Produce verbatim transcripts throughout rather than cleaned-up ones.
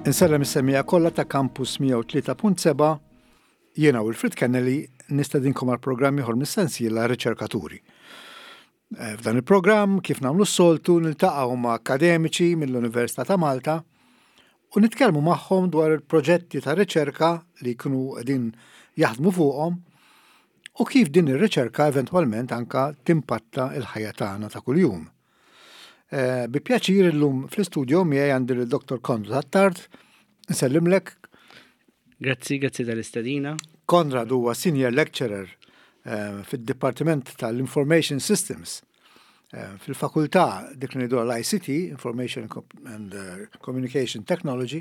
Insellem is-semmija kollha ta' Campus mija u tlieta punt seba' jiena Wilfrid Kennelly nistedinkom għal programm ieħor mis-sensiela riċerkaturi. F'dan il-programm kif nagħmlu s-soltu niltaqgħu ma' akademiċi mill-Università ta' Malta u nitkellmu magħhom dwar il-proġetti ta' riċerka li jkunu qegħdin jaħdmu fuqhom u kif din ir-riċerka eventwalment anka timpatta l-ħajja tagħna ta' kuljum. Bi pjaċir illum fl-istudio miegħi għandi il-Doktor Konrad Attard. Nsellimlek. Grazzi, grazzi tal-istadina. Konrad huwa Senior Lecturer uh, fid-Dipartiment tal-Information Systems uh, fil-Fakultà dik li ngħidu l-I C T, Information and uh, Communication Technology.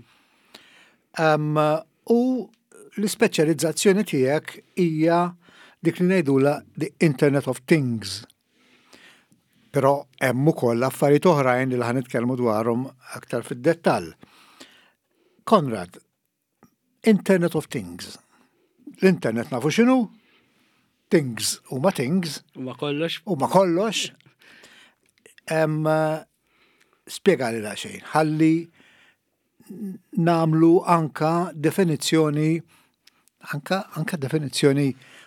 Um, u l-ispeċjalizzazzjoni tiegħek hija dik li ngħidula the Internet of Things. Però hemm ukoll affarijiet oħrajn li ħan nitkellmu dwarhom aktar fid-dettall. Konrad, Internet of Things. L-internet nafu x'inhu? Things huma things. Huma kollox. Huma kollox. Hemm spjegali da xejn. Ħalli nagħmlu anka definizzjoni anka anka definizzjoni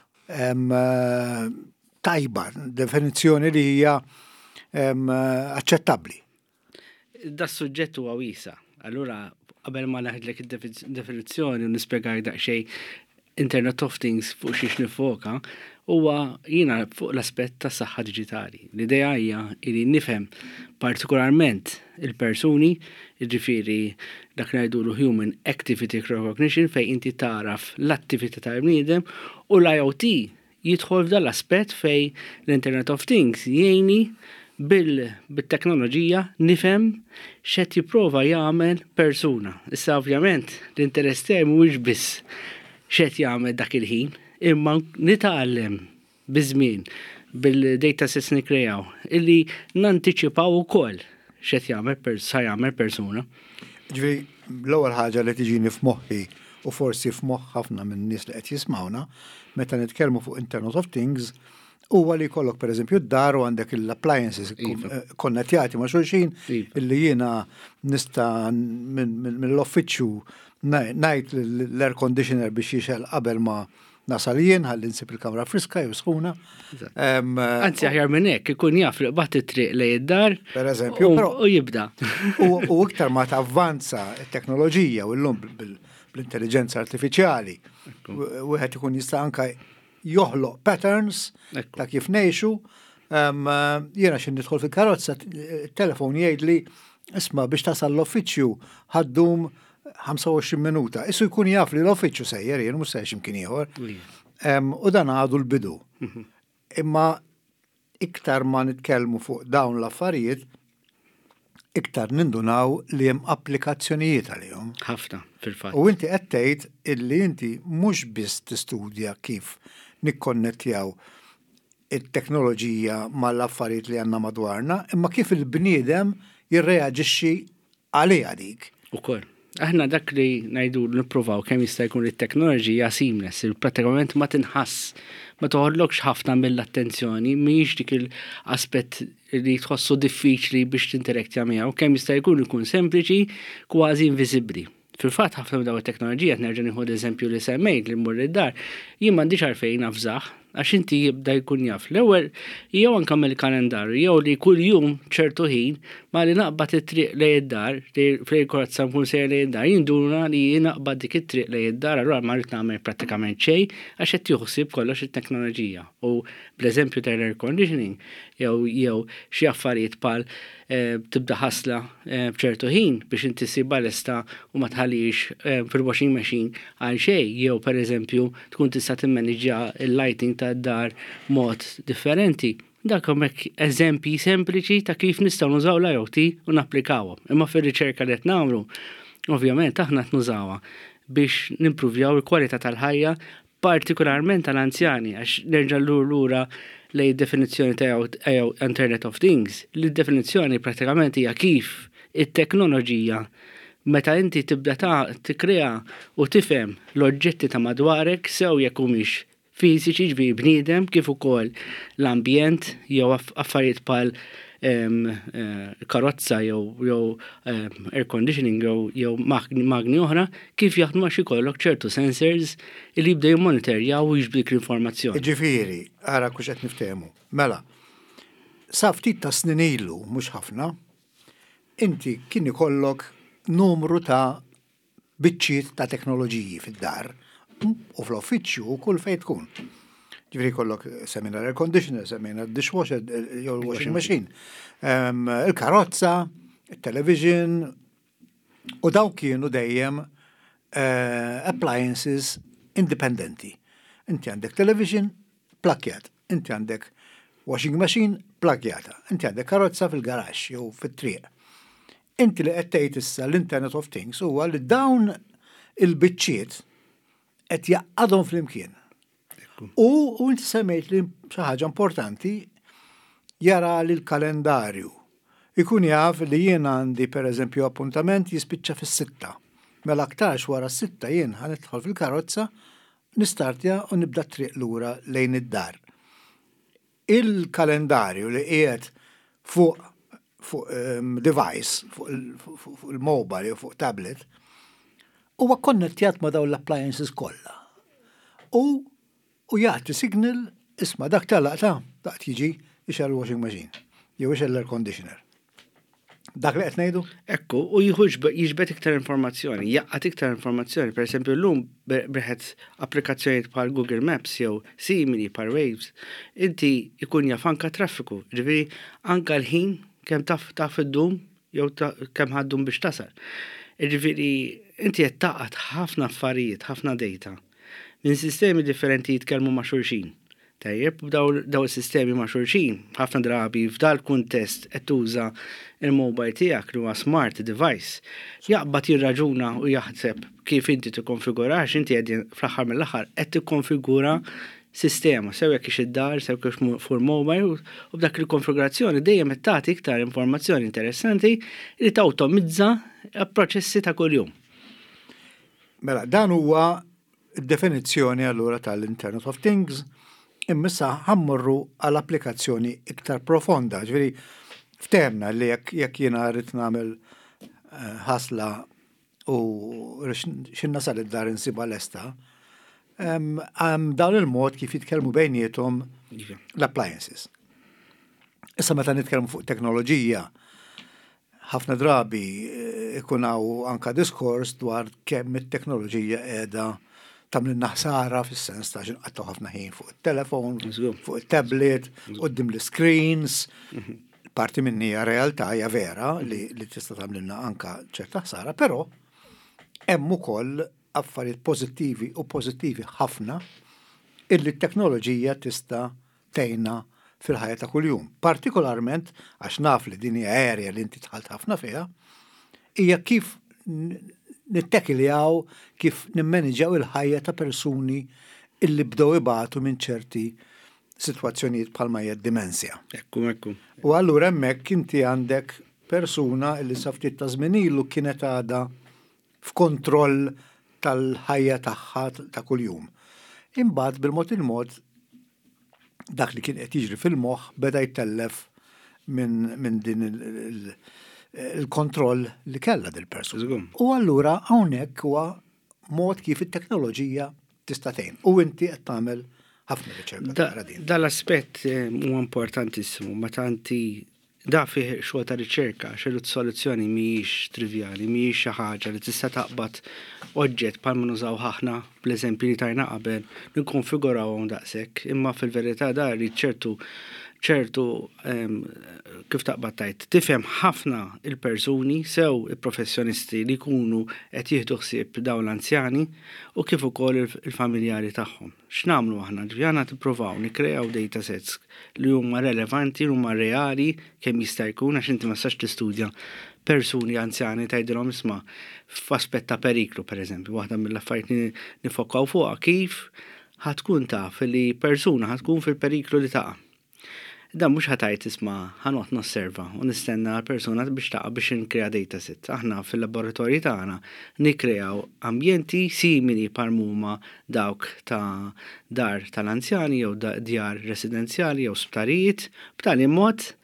tajba, definizzjoni li hija aċċettabbli. Da suġġett huwa wiesa. Allura qabel ma naħdlek id-definizzjoni u nispjegak daqsxejn Internet of Things fuq xiex nifoka, huwa jiena fuq l-aspett tas-saħħa diġitali. L-idea hija li nifhem partikolarment il-persuni, jiġifieri dak ngħidulu Human Activity Recognition fejn inti taraf l-attività tal-bniedem u l-IoT jidħol f'dan l-aspett fejn l-Internet of Things jgħinni bil-teknoloġija nifhem x'qed jipprova jagħmel persuna. Issa ovvjament l-interess tiegħi mhuwiex biss x'qed jagħmel dak il-ħin, imma nitgħallem biż-żmien bil-data sets nikkreaw illi nantiċipaw ukoll x'qed jagħmel sa jagħmel persuna. Ġifieri l-ewwel ħaġa li tiġini f'moħħi u forsi f'moħħ ħafna minn nies li qed jismawna meta nitkellmu fuq Internet of Things huwa li jkollok pereżempju d-dar u għandek l-appliances konnettjati ma' xulxin illi jiena nista' mill-offiċċju ngħid l-air conditioner biex jixel qabel ma nasal jien ħalli nsib il-kamra friska jew sħuna. Anzi aħjar minn hekk ikun jaf li qbad it-triq lejn id-dar pereżempju u jibda. U iktar ma tavvanza t-teknoloġija u llum bl-intelligenza artifiċjali wieħed ikun jista' anke joħloq patterns ta' kif ngħixu. Jiena xi nidħol fil-karozza it-telefon jgħidli isma' biex tasal l-offiċċju ħaddum ħamsa u għoxrin minuta. Issu jkun jaf li l-offiċċju sejjer jien mhux sejjer x'imkien ieħor. U dan għadu l-bidu. Imma iktar ma nitkellmu fuq dawn l-affarijiet iktar nindunaw li hemm applikazzjonijiet għalihom. Ħafna fil-fatt. U inti qed tgħid illi inti mhux biss tistudja kif nikkonnettjaw it-teknoloġija mal-affarijiet li għandna madwarna, imma kif il-bniedem jirreaġixxi għaliha dik. Ukoll. Aħna dak li ngħidu nippruvaw kemm jista' jkun it-teknoloġija seamless, pratikament ma tinħass, ma toħodlokx ħafna mill-attenzjoni, mhijiex dik il-aspett li tħossu diffiċli biex tinterektja miegħu, kemm jista' jkun ikun sempliċi, kważi inviżibbli. Fil-fatt ħafna minn dawn it-teknoloġija nerġa' nieħu eżempju li semmejt li mmur id-dar, jien m'għandix għalfejn nafżaħ għax inti jibda jkun jaf. L-ewwel jew anke mill-kalendarju jew li kull jum ċertu ħin ma li naqbad it-triq lejn id-dar, fil-korazza nkun sejjer lejn id-dar, jinduna li naqbad dik it-triq lejn id-dar, allura ma rrid nagħmel prattikament xejn għax qed joħsib kollox it-teknoloġija. U bl-eżempju tal-air conditioning jew jew xi affarijiet bħal tibda ħasla b'ċertu ħin biex inti ssib balesta u ma tħallix fil-washing machine għal xejn, jew pereżempju tkun tista' timmaneġġja il-lighting tad-dar mod differenti. Dak hemmhekk eżempji sempliċi ta' kif nistgħu nużaw l-IoT u napplikawhom. Imma fir-riċerka li qed nagħmlu, ovvjament aħna qed nużawha biex nimpruvjaw il-kwalità tal-ħajja partikolarment tal-anzjani għax nerġa' lura lej definizzjoni ta' Internet of Things. L-definizzjoni pratikament hija kif it-teknoloġija meta inti tibda ta' tikkrea u tifhem l-oġġetti ta' madwarek sew jekk humiex fiżiċi ġbi bniedem kif ukoll l-ambjent jew affarijiet bħal karozza jew air conditioning jew magni oħra, kif jaħdmu għax ikollok ċertu sensors li jibdew monitorjaw u jiġbdik l-informazzjoni. Ġifieri, ara kux qed niftehmu. Mela, sa ftit ta' snin ilu, mhux ħafna, inti kien ikollok numru ta' biċċiet ta' teknoloġiji fid-dar u fl-uffiċċju u kull fejn tkun. Ġifieri kollok semmina air conditioner, semmina dishwasher, jew washing machine, il-karozza, il-television, u daw kienu dejjem appliances indipendenti. Inti għandek television, plakjat. Inti għandek washing machine, plakjata. Inti għandek karozza fil-garax jew fit-triq. Inti li qed tgħid issa l-Internet of Things huwa li dawn il-biċċiet qed jaqgħadhom flimkien. U u inti semmejt li xi ħaġa importanti jara li l-kalendarju. Ikun jaf li jien għandi pereżempju appuntament jispiċċa fis-sitta. Mela aktarx wara s-sitta jien ħanidħol fil-karozza, nistartja u nibda triq lura lejn id-dar. Il-kalendarju li qiegħed fuq fuq um, device, fuq il-mobile, fuq tablet, huwa konnettjat ma dawn l-appliances kollha. U u jagħti signal isma' dak tal-laqta daqt jiġi ixel washing machine, jew ixel air conditioner. Dak li qed ngħidu? Ekku, u jiġbed iktar informazzjoni, jaqqat iktar informazzjoni. Per esempio, llum breħet applikazzjonijiet bħal Google Maps jew simili bħal Waves, inti ikun jaf anka traffiku, ġifieri anka l-ħin kemm taf taf id-dum jew kemm ħaddum biex tasal. Ġifieri inti qed taqgħod ħafna affarijiet, ħafna data minn sistemi differenti jitkellmu ma' xulxin. Tajjeb, daw is-sistemi ma' xulxin, ħafna drabi f'dal kuntest qed tuża il-mobile tiegħek li huwa smart device. Jaqbad jirraġuna u jaħseb kif inti tikkonfigurax, inti qegħdin fl-aħħar mill-aħħar qed tikkonfigura sistema, sew jekk ix id-dar, sew kif fuq mobile u b'dak il-konfigurazzjoni dejjem qed tagħti iktar informazzjoni interessanti li tawtomizza proċessi ta' kuljum. Mela, dan huwa d-definizzjoni allura tal-Internet of Things, immissa ħammurru għall-applikazzjoni iktar profonda. Ġifieri ftemna li jekk jiena rrid nagħmel ħasla u x'inna sal id-dar insiba lesta, għam dawn il-mod kif jitkellmu bejniethom l-appliances. Issa meta nitkellmu fuq teknoloġija, ħafna drabi ikunaw anka diskors dwar kemm it-teknoloġija qiegħda tagħmlilna ħsara fis-sens ta' xinqattu ħafna ħin fuq it-telefon, fuq it-tablet, qudiem l-screens. Parti minni hija realtà hija vera li li tista' tagħmlilna anka ċerta ħsara, però hemm ukoll affarijiet pożittivi u pożittivi ħafna illi t-teknoloġija tista' tgħinna fil-ħajja ta' kuljum. Partikolarment għax naf li din hija area li inti tħalt ħafna fiha, hija kif nittekiljaw, kif nimmaneġġjaw il-ħajja ta' persuni illi bdew ibatu minn ċerti sitwazzjonijiet bħalma hija d-dimensja. Ekku, ekku. U allura hemmhekk inti għandek persuna illi sa ftit ta' żmien ilu kienet għadha f'kontroll tal-ħajja tagħha ta' kuljum. Imbagħad bil-mod il-mod dak li kien qed jiġri fil-moħħ beda jtellef minn min din il-kontroll li kellha dil-persuna. U allura hawnhekk huwa mod kif it-teknoloġija tista' tgħin. U inti qed tagħmel ħafna riċerka dwar din. Dal-aspett huwa importantissimu meta inti da fih xogħol ta' riċerka, xi soluzzjoni mhijiex trivjali, mhijiex xi ħaġa li tista' taqbad oġġett bħal ma nużaw ħafna bl-eżempji li tajna qabel nikkonfigurawhom daqshekk, imma fil-verità da rrid ċertu ċertu kif taqbad tajt tifhem ħafna il-persuni sew il-professjonisti li jkunu qed jieħdu ħsieb dawn l-anzjani u kif ukoll il-familjari tagħhom. X'nagħmlu aħna? Ġvjana tippruvaw nikkreaw datasets li huma relevanti, huma reali kemm jista' jkun għax inti ma sax tistudja persuni anzjani tgħidilhom isma' f'aspett ta' periklu pereżempju, waħda mill-affarijiet nifokkaw fuqha kif ħatkun taf li persuna ħatkun fil-periklu li taqa'. Dan mhux ħatajt isma' ħanot nosserva u nistenna l-persuna biex taqa' biex nkrea dataset. Aħna fil-laboratorji tagħna nikkreaw ambjenti simili parmuma dawk ta' dar tal-anzjani jew djar residenzjali jew sptarijiet b'tali mod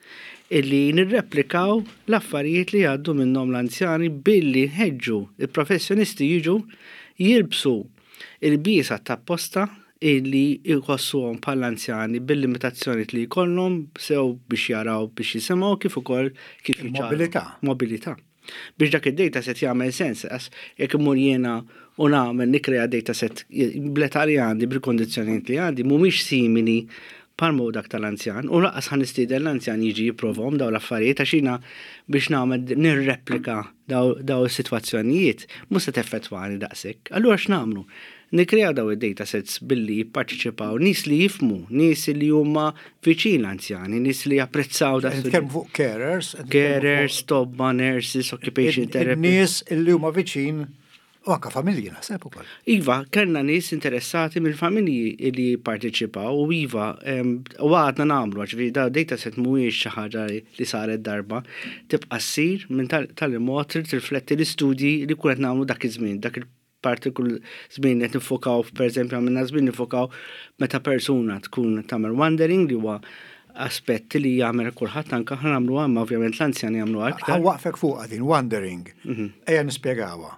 illi nirreplikaw l-affarijiet li għaddu minnhom l-anzjani billi nħeġġu il-professjonisti jiġu jilbsu il-biesa ta' illi jkossuhom bħall-anzjani bil-limitazzjoni li jkollhom sew biex jaraw biex jisimgħu kif ukoll kif Mobilità. Mobilità. Biex dak id-data set jagħmel sens għas jekk imur jiena u nagħmel nikrea data set bl-età li għandi bil-kondizzjonijiet li għandi mhumiex simili palmu dak tal-anzjan, u laqqas ħan istiden l-anzjan jiġi jiprovhom daw l-affarijiet għax jiena biex nagħmel nirreplika daw daw is-sitwazzjonijiet mhux se teffettwani daqshekk. Allura x'nagħmlu? Nikreaw daw id-data sets billi jipparteċipaw nies li jifmu, nies li huma viċin l-anzjani, nies li japprezzaw dak. Nitkellmu fuq carers. Carers, tobba, nurses, occupation therapy. Nies li huma viċin u anke familji naħseb ukoll. Iva, kellna nies interessati mill-familji li jipparteċipaw u iva u għadna nagħmlu ġifieri daw data set mhuwiex xi ħaġa li saret darba tibqa' ssir minn tal-imod tirrifletti l-istudji li kunet nagħmlu dak iż-żmien, dak parti kull żmien qed nifokaw, pereżempju għamilna żmien nifokaw meta persuna tkun tagħmel wandering li huwa aspetti li jagħmel kulħadd anke aħna nagħmlu hemm ovvjament l-anzjani jagħmlu aktar. Ħawwaqfek fuq din wandering. Ejja nispjegawha.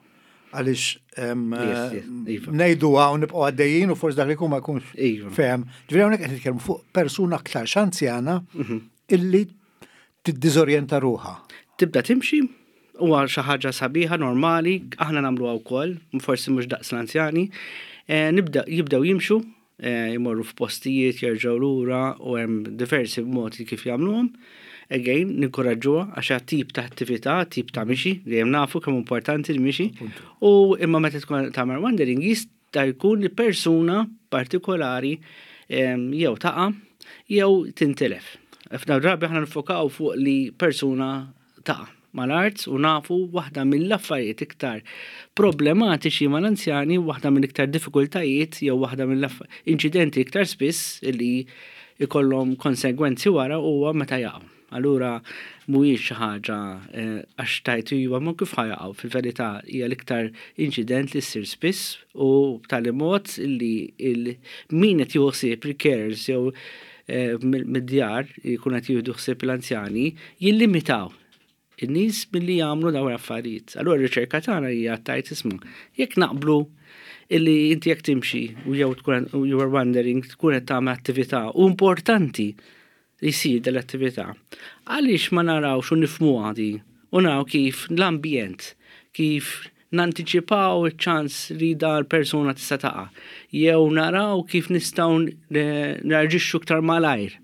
Għaliex ngħiduha u nibqgħu għaddejjin u forsi dak li jkun ma jkunx fehem. Ġifieri hawnhekk qed nitkellmu fuq persuna aktar x'anzjana illi tiddiżorjenta ruħha. Tibda timxi huwa xi ħaġa sabiħa normali, aħna nagħmluha wkoll, forsi mhux daqs l-anzjani, nibda jibdew jimxu, jmorru f'postijiet jerġgħu lura u hemm diversi modi kif jagħmluhom. Again, ninkoraġġuha għax tip ta' attività, tip ta' mixi, li hemm nafu kemm importanti l-mixi, u imma meta tkun tagħmel wandering jista' jkun li persuna partikolari jew taqa' jew tintilef. F'dawn drabi aħna nifokaw fuq li persuna taqa' mal-arts u nafu waħda mill-affarijiet iktar problematiċi mal-anzjani, waħda mill-iktar diffikultajiet jew waħda mill-inċidenti iktar spiss li jkollhom konsegwenzi wara huwa meta jaqgħu. Allura mhuwiex xi ħaġa għax tajtu huwa ma kif ħajaqgħu, fil-verità hija l-iktar inċident li ssir spiss u b'tali mod li min qed jieħu ħsieb il-carers jew mid-djar jkun qed jieħdu ħsieb l-anzjani jillimitaw in-nies milli jagħmlu dawn l-affarijiet. Allura r-riċerka tagħna hija tajt isma' jekk naqblu illi inti jekk timxi u jew tkun you are wandering tkun qed tagħmel attività u importanti li jsir dal-attività. Għaliex ma narawx u nifhmuha di u naraw kif l-ambjent, kif nantiċipaw iċ-ċans li da l-persuna tista' taqa' jew naraw kif nistgħu narġixxu iktar malajr.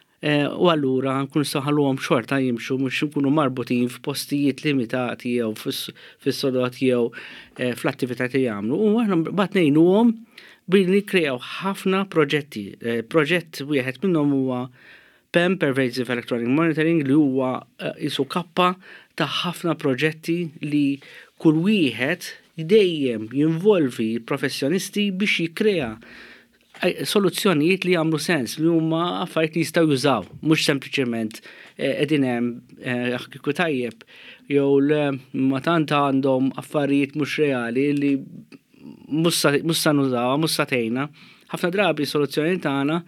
U allura nkun saħalhom xorta jimxu mhux nkunu marbutin f'postijiet limitati jew fis-sodot jew fl-attività li jagħmlu. U aħna mbagħad ngħinuhom billi nikkreaw ħafna proġetti. Proġett wieħed minnhom huwa P E M, Pervasive Electronic Monitoring, li huwa isu kappa ta' ħafna proġetti li kull wieħed dejjem jinvolvi professjonisti biex jikkrea soluzzjonijiet li jagħmlu sens li huma affarijiet li jistgħu jużaw, mhux sempliċement qegħdin hemm kieku tajjeb jew ma tant għandhom affarijiet mhux reali li mhux sa nużawha, mhux sa tgħinna. Ħafna drabi soluzzjonijiet tagħna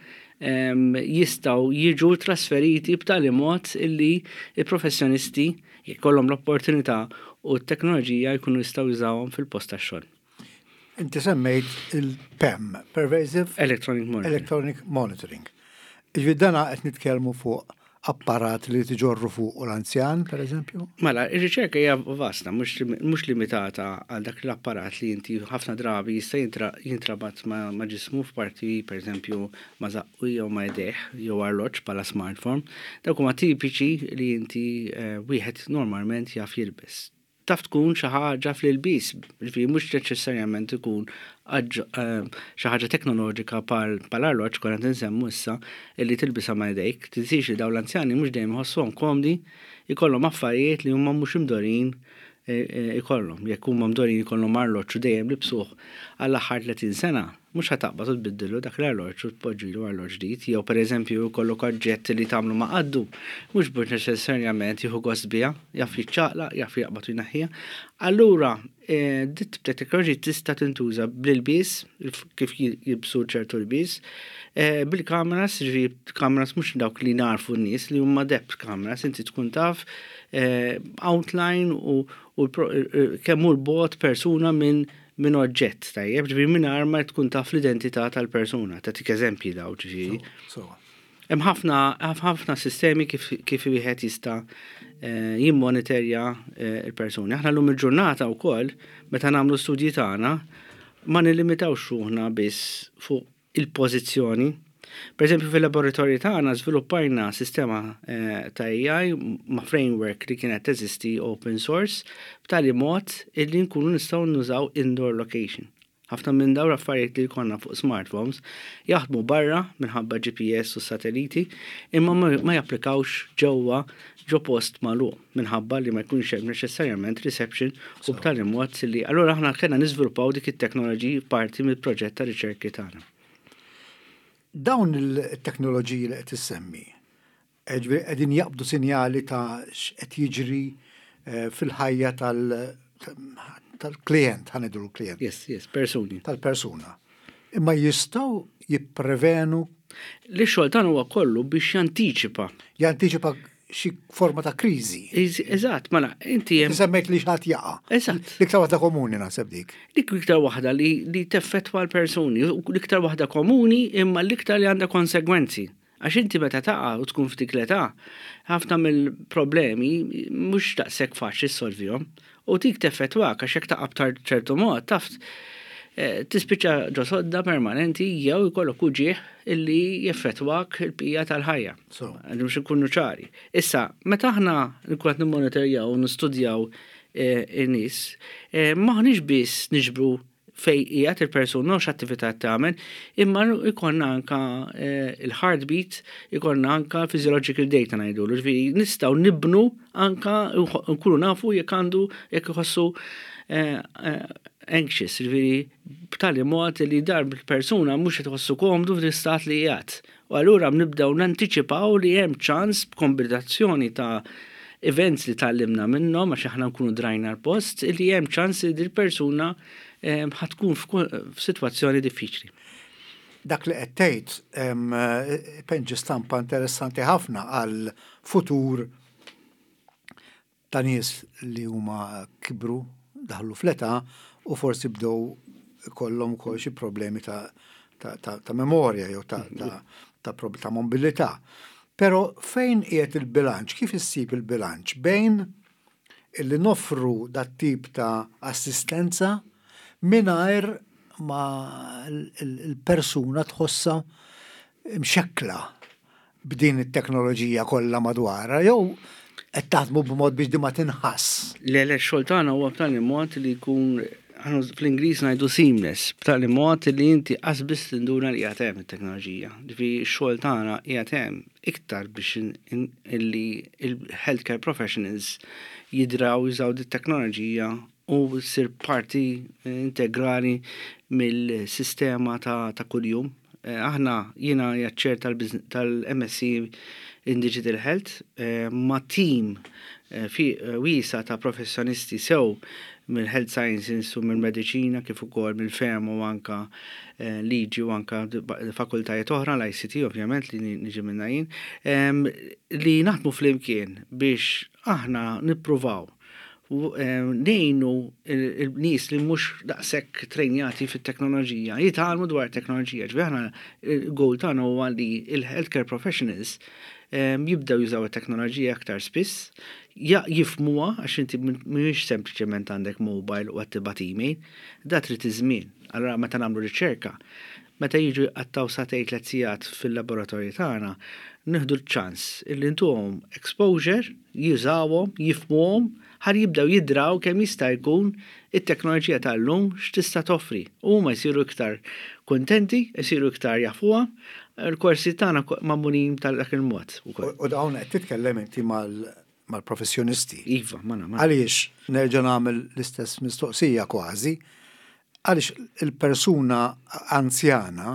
jistgħu jiġu trasferiti b'tali mod illi il-professjonisti jkollhom l-opportunità u t-teknoloġija jkunu jistgħu jużawhom fil-post tax-xogħol. Inti semmejt il-P E M, Pervasive Electronic Monitoring. Electronic Monitoring. Iġvi dana qed nitkellmu fuq apparat li tiġorru fuq u l-anzjan, per eżempju? Mela, ir-riċerka hija vasta, mhux limitata għal dak l-apparat li inti ħafna drabi jista' jintrabat ma' ġismu f'parti, per eżempju, ma' zaqqu jew ma' jdejh jew arloġġ bħala smartphone. Dawk huma tipiċi li inti wieħed normalment jaf jilbes. Taf tkun xi ħaġa fl-ilbies, ġifieri mhux neċessarjament ikun xi ħaġa teknoloġika bħal arloġġ kont qed insemmu issa illi tilbisha ma' jdejk. Tinsix li dawn l-anzjani mhux dejjem iħossuhom komdi ikollhom affarijiet li huma mhux imdorin ikollhom. Jekk huma mdorin ikollhom arloġġ u dejjem libsuh għall-aħħar tletin sena, mux ħataqbad u tbiddilu dak l-arloġġ u tpoġġilu arloġġ ġdid, jew pereżempju jkollok oġġett li tagħmlu ma' qaddu, mhux biex neċessarjament jieħu gost biha, jaf jiċċaqlaq, jaf jaqbad u jnaħħiha. Allura, dit teknoloġija tista' tintuża bl-ilbies, kif jibsu ċertu l-bies, bil-kameras, ġifieri kameras mhux dawk li narfu n-nies li huma depth kameras, inti tkun taf outline u kemm hu l-bogħod persuna minn minn oġġett tajjeb, ġifieri mingħajr ma tkun taf l-identità tal-persuna, tagħtik eżempji daw ġifieri. Hemm ħafna ħafna sistemi kif wieħed jista' jimmonitorja l-persuni. Aħna llum il-ġurnata wkoll meta nagħmlu studji tagħna ma nillimitawx ruħna biss fuq il-pożizzjoni. Pereżempju fil-laboratorji tagħna żviluppajna sistema ta' A I ma' framework li kienet teżisti open source b'tali mod illi nkunu nistgħu nużaw indoor location. Ħafna minn dawn affarijiet li jkollna fuq smartphones jaħdmu barra minħabba G P S u satelliti imma ma japplikawx ġewwa ġo post magħluq minħabba li ma jkunx hemm neċessarjament reception u b'tali mod li allura aħna kellna niżviluppaw dik it-teknoloġiji parti mill-proġett ta' riċerki tagħna. Dawn il-teknoloġiji li qed issemmi qegħdin jaqbdu sinjali ta' x'qed jiġri fil-ħajja tal-klient, ħanidru l-klient. Yes, yes, persuni. Tal-persuna. Imma jistgħu jipprevenu. L-xogħol tagħna huwa kollu biex jantiċipa. Jantiċipa xi forma ta' kriżi. Eżatt, mela, inti hemm. Semmejt li x'ħadd jaqa'. Eżatt. L-iktar waħda komuni naħseb dik. Dik l-iktar waħda li li teffettwa l-persuni, l-iktar waħda komuni imma l-iktar li għandha konsegwenzi. Għax inti meta taqa' u tkun f'dik l-età, ħafna mill-problemi mhux daqshekk faċli ssolvihom u dik teffettwak għax hekk taqa' b'tar ċertu mod taf tispiċċa ġo sodda permanenti jew ikollok uġieħ illi jeffettwak il-bqija tal-ħajja. Mhux ikunu ċari. Issa, meta aħna nkun qed nimmonitorjaw u nistudjaw in-nies, m'aħniex biss niġbru fejn qiegħed il-persuna u x'attività tagħmel, imma jkollna anke il-heartbeat, ikollna anke physiological data ngħidulu, ġifieri nistgħu nibnu anke nkunu nafu jekk għandu jekk iħossu anxious, ġifieri b'tali mod li darb il-persuna mhux qed iħossu komdu fl-istat li qiegħed. U allura nibdew nantiċipaw li hemm ċans b'kombinazzjoni ta' events li tallimna minnhom għax aħna nkunu drajna l-post li hemm ċans li l-persuna ħatkun f'sitwazzjoni diffiċli. Dak li qed tgħid penġi stampa interessanti ħafna għal futur ta' nies li huma kibru daħlu fl-età u forsi bdew kollhom ukoll xi problemi ta' ta' memorja jew ta' ta' mobilità. Però fejn qiegħed il-bilanċ, kif issib il-bilanċ bejn illi noffru dat tip ta' assistenza mingħajr ma l-persuna tħossa mxekkla b'din it-teknoloġija kollha madwarha jew qed taħdmu b'mod biex di ma tinħass. Le le x-xogħol tagħna huwa b'tali mod li jkun fl-Ingliż ngħidu seamless, b'tali mod li inti qas biss tinduna li qiegħed hemm it-teknoloġija. Ġifieri x-xogħol tagħna qiegħed hemm iktar biex illi il-healthcare professionals jidraw jużaw dit-teknoloġija u ssir parti integrali mill-sistema ta' kuljum. Aħna jiena jaċċer tal-M S C in Digital Health ma' team fi wiesa ta' professjonisti sew mill-Health Sciences u mill-Mediċina kif ukoll mill-Ferm u anka liġi u anka fakultajiet oħra l-I C T ovvjament li niġi minna jien li naħdmu flimkien biex aħna nippruvaw nejnu il-nies li mhux daqshekk trejnjati fit-teknoloġija jitgħallmu dwar teknoloġija. Ġifieri aħna il-goal tagħna huwa li il-healthcare professionals jibdew jużaw it-teknoloġija aktar spiss, jifmuha għax inti mhix sempliċement għandek mobile u qed tibgħat email, da trid iż-żmien. Allura meta nagħmlu riċerka, meta jiġu għattaw satej tliet sigħat fil-laboratorju tagħna, nieħdu l-ċans illi ntuhom exposure, jużawhom, jifmuhom, ħar jibdew jidraw kemm jista' jkun it-teknoloġija tal-lum x'tista' toffri. Huma jsiru iktar kuntenti, jsiru iktar jafuha, il-korsi tagħna magħmulin tal-dak il-mod ukoll. U dawn qed titkellem inti mal-professjonisti. Iva, ma Għaliex nerġa' nagħmel l-istess mistoqsija kważi, għaliex il-persuna anzjana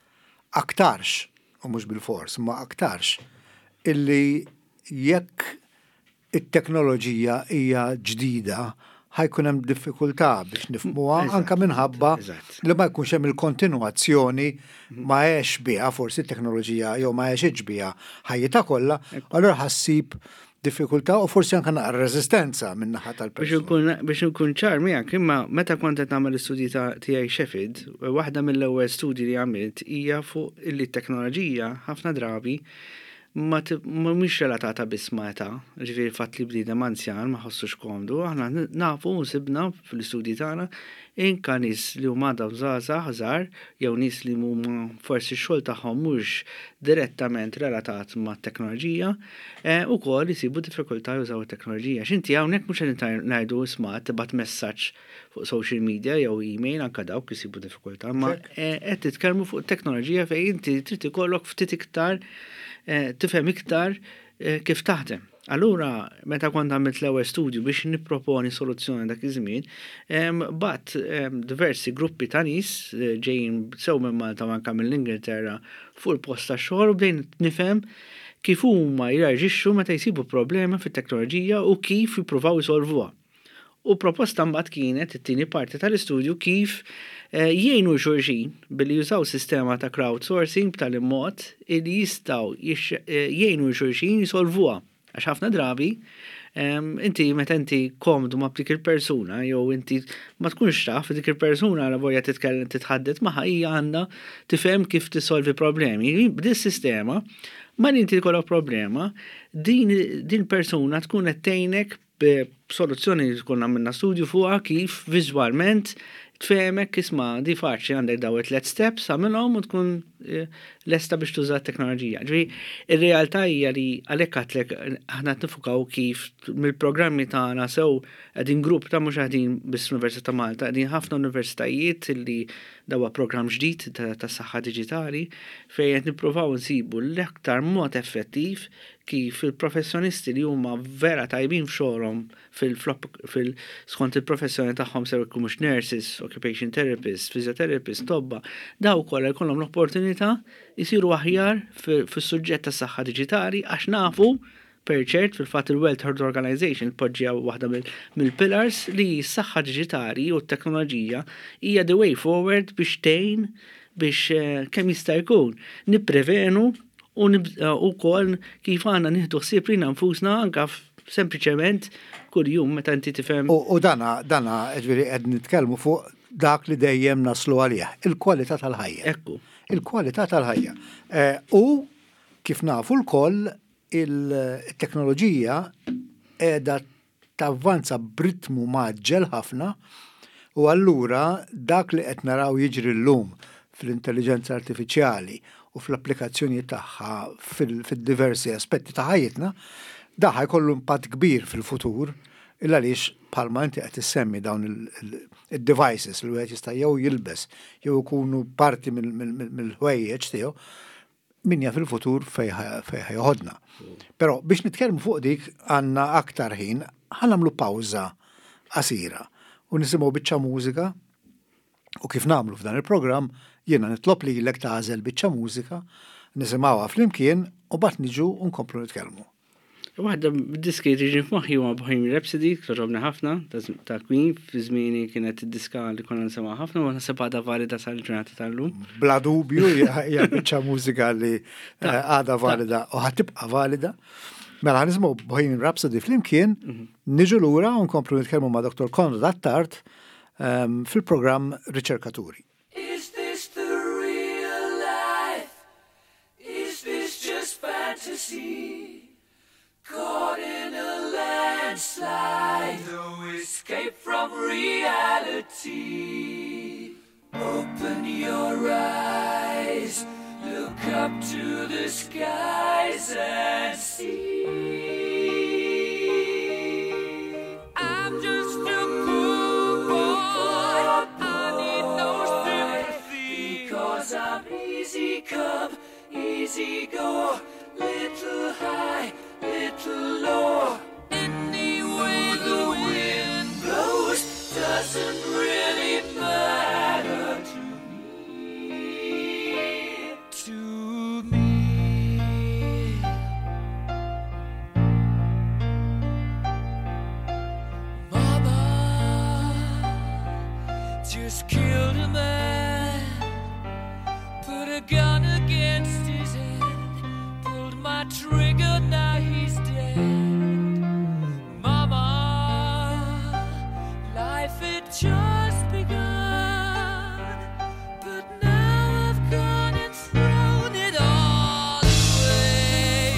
aktarx, u mhux bil-fors, ma aktarx, illi jekk it-teknoloġija hija ġdida, ħajkun hemm diffikultà biex nifhmuha anke minħabba li ma jkunx hemm il-kontinwazzjoni ma għex biha forsi t-teknoloġija jew ma għex biha ħajjita kollha, allura ħassib diffikultà u forsi anke naqra reżistenza minn naħa tal-persuna. Biex nkun ċar miegħek, imma meta kont qed nagħmel l-istudji tiegħi Sheffield, waħda mill-ewwel studji li għamilt hija fuq li t-teknoloġija ħafna drabi ma mhix relatata biss ma' età, ġifieri fatt li bniedem anzjan ma ħossux komdu, aħna nafu u sibna fl-istudji tagħna inka nies li huma dawn żgħażagħ żgħar jew nies li huma forsi x-xogħol tagħhom mhux direttament relatat mat-teknoloġija, ukoll isibu diffikultà jużaw it-teknoloġija. X'inti hawnhekk mhux qed ngħidu isma' tibgħat messaġġ fuq social media jew email anke dawk isibu diffikultà, ma qed titkellmu fuq it-teknoloġija fejn inti trid ikollok ftit iktar tifhem iktar kif taħdem. Allura, meta kont għamilt l-ewwel studju biex nipproponi soluzzjoni dak iż-żmien, bat diversi gruppi ta' nies ġejjin sew minn Malta u anke mill-Ingilterra fuq il-post tax-xogħol u bdejn nifhem kif huma jirreaġixxu meta jsibu problema fit-teknoloġija u kif jippruvaw isolvuha. U proposta mbagħad kienet it-tieni parti tal-istudju kif jgħinu xulxin billi jużaw sistema ta' crowdsourcing b'tal-immod li jistgħu jgħinu xulxin jisolvuha. Għax ħafna drabi, inti meta inti komdu ma' dik il-persuna, jew inti ma tkunx taf dik il-persuna la vojja titkellem titħaddet magħha hija għandha tifhem kif tisolvi problemi. B'din sistema, ma inti tkollok problema, din din persuna tkun qed tgħinek b'soluzzjoni li tkun għamilna studju fuqha kif viżwalment tfehmek isma' di faċli għandek daw it-tlet steps għamilhom u tkun lesta biex tuża t-teknoloġija. Ġifieri ir-realtà hija li għalhekk għadlek aħna nifukaw kif mill-programmi tagħna sew qegħdin grupp ta' mhux qegħdin biss Università Malta, qegħdin ħafna universitajiet li dawha programm ġdid tas-saħħa diġitali fejn qed nippruvaw nsibu l-aktar mod effettiv kif il-professjonisti li huma vera tajbin f'xogħolhom fil-flop fil skont il-professjoni tagħhom sew ikun mhux nurses, occupation therapists, physiotherapists, tobba, daw kollha jkollhom l-opportunità jisiru aħjar fis-suġġett tas-saħħa diġitali għax nafu perċert fil-fatt il-World Health Organization poġġija waħda mill-pillars li s-saħħa diġitali u t-teknoloġija hija the way forward biex tgħin biex kemm jista' jkun nipprevenu u kol kif għanna nieħdu ħsieb lina nfusna anke sempliċement kuljum meta inti tifhem. U dana dana ġifieri qed nitkellmu fuq dak li dejjem naslu għalih, il-kwalità tal-ħajja. Ekku. Il-kwalità tal-ħajja. U kif nafu l-koll il-teknoloġija qiegħda tavvanza b'ritmu maġġel ħafna u allura dak li qed naraw jiġri llum fl-intelligenza artifiċjali u fl-applikazzjoni tagħha fil-diversi aspetti ta' ħajjitna, daħħa jkollu impatt kbir fil-futur, illa għaliex bħalma inti qed issemmi dawn il-devices li wieħed jista' jew jilbes jew ikunu parti mill-ħwejjeġ tiegħu minja fil-futur fejn ħajħodna. Però biex nitkellmu fuq dik għandna aktar ħin ħanamlu pawża qasira u nisimgħu biċċa mużika u kif nagħmlu f'dan il-programm jiena nitlob lilek tagħżel biċċa mużika, nisimgħuha flimkien u bagħad niġu u nkomplu nitkellmu. Waħda diski tiġi f'moħħi huwa Bohemian Rhapsody, ġobna ħafna ta' Queen fi żmieni kienet id-diska li konna nsemgħu ħafna u naħseb għadha valida sal-ġurnata tal-lum. Bla dubju hija biċċa mużika li għadha valida u ħatibqa' valida. Mela ħanisimgħu Bohemian Rhapsody flimkien, niġu lura u nkomplu nitkellmu ma' Doktor Konrad Attard fil-programm Riċerkaturi. Is this the real life? Is this just fantasy? Caught in a landslide, no escape from reality. Open your eyes, look up to the skies and see. I'm just a poor boy, I need no sympathy, because I'm easy come, easy go, little high, little low. Any way the wind blows doesn't really matter. gun against his head, pulled my trigger, now he's dead. Mama, life had just begun, but now I've gone and thrown it all away.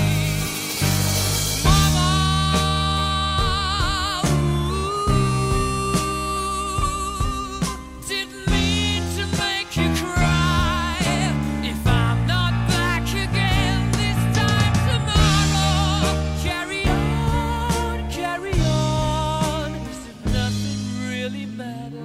Mama, ooh, didn't mean to make you cry. If I'm not back again this time tomorrow, carry on, carry on, as if nothing really matters.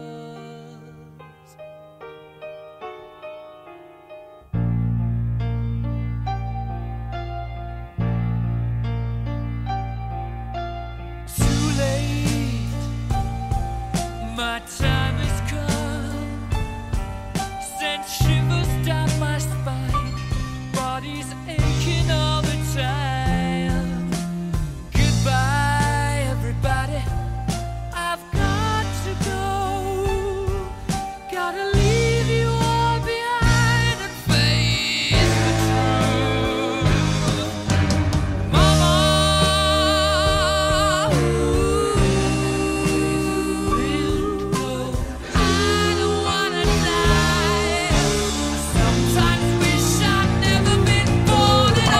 Too late, my time has come. Sent shivers down my spine, body's aching all the time. Goodbye, everybody, I've got to go. Gotta leave you all behind and face the truth. Mama, ooh, I don't wanna die. Sometimes wish I'd never been born at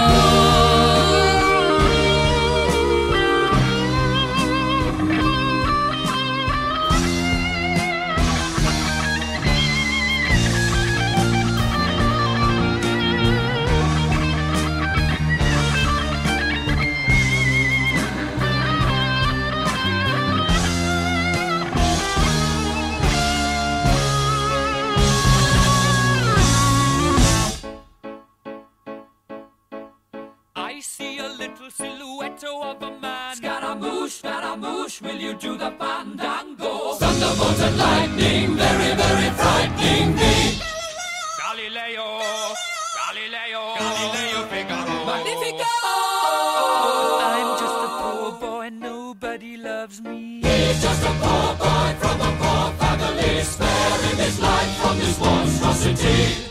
I see a little silhouette of a man. Scaramouche, Scaramouche, will you do the fandango? Thunderbolt and lightning, very, very frightening me. Galileo, Galileo, Galileo Figaro. Magnifico! I'm just a poor boy, nobody loves me. He's just a poor boy from a poor family, sparing his life from this monstrosity.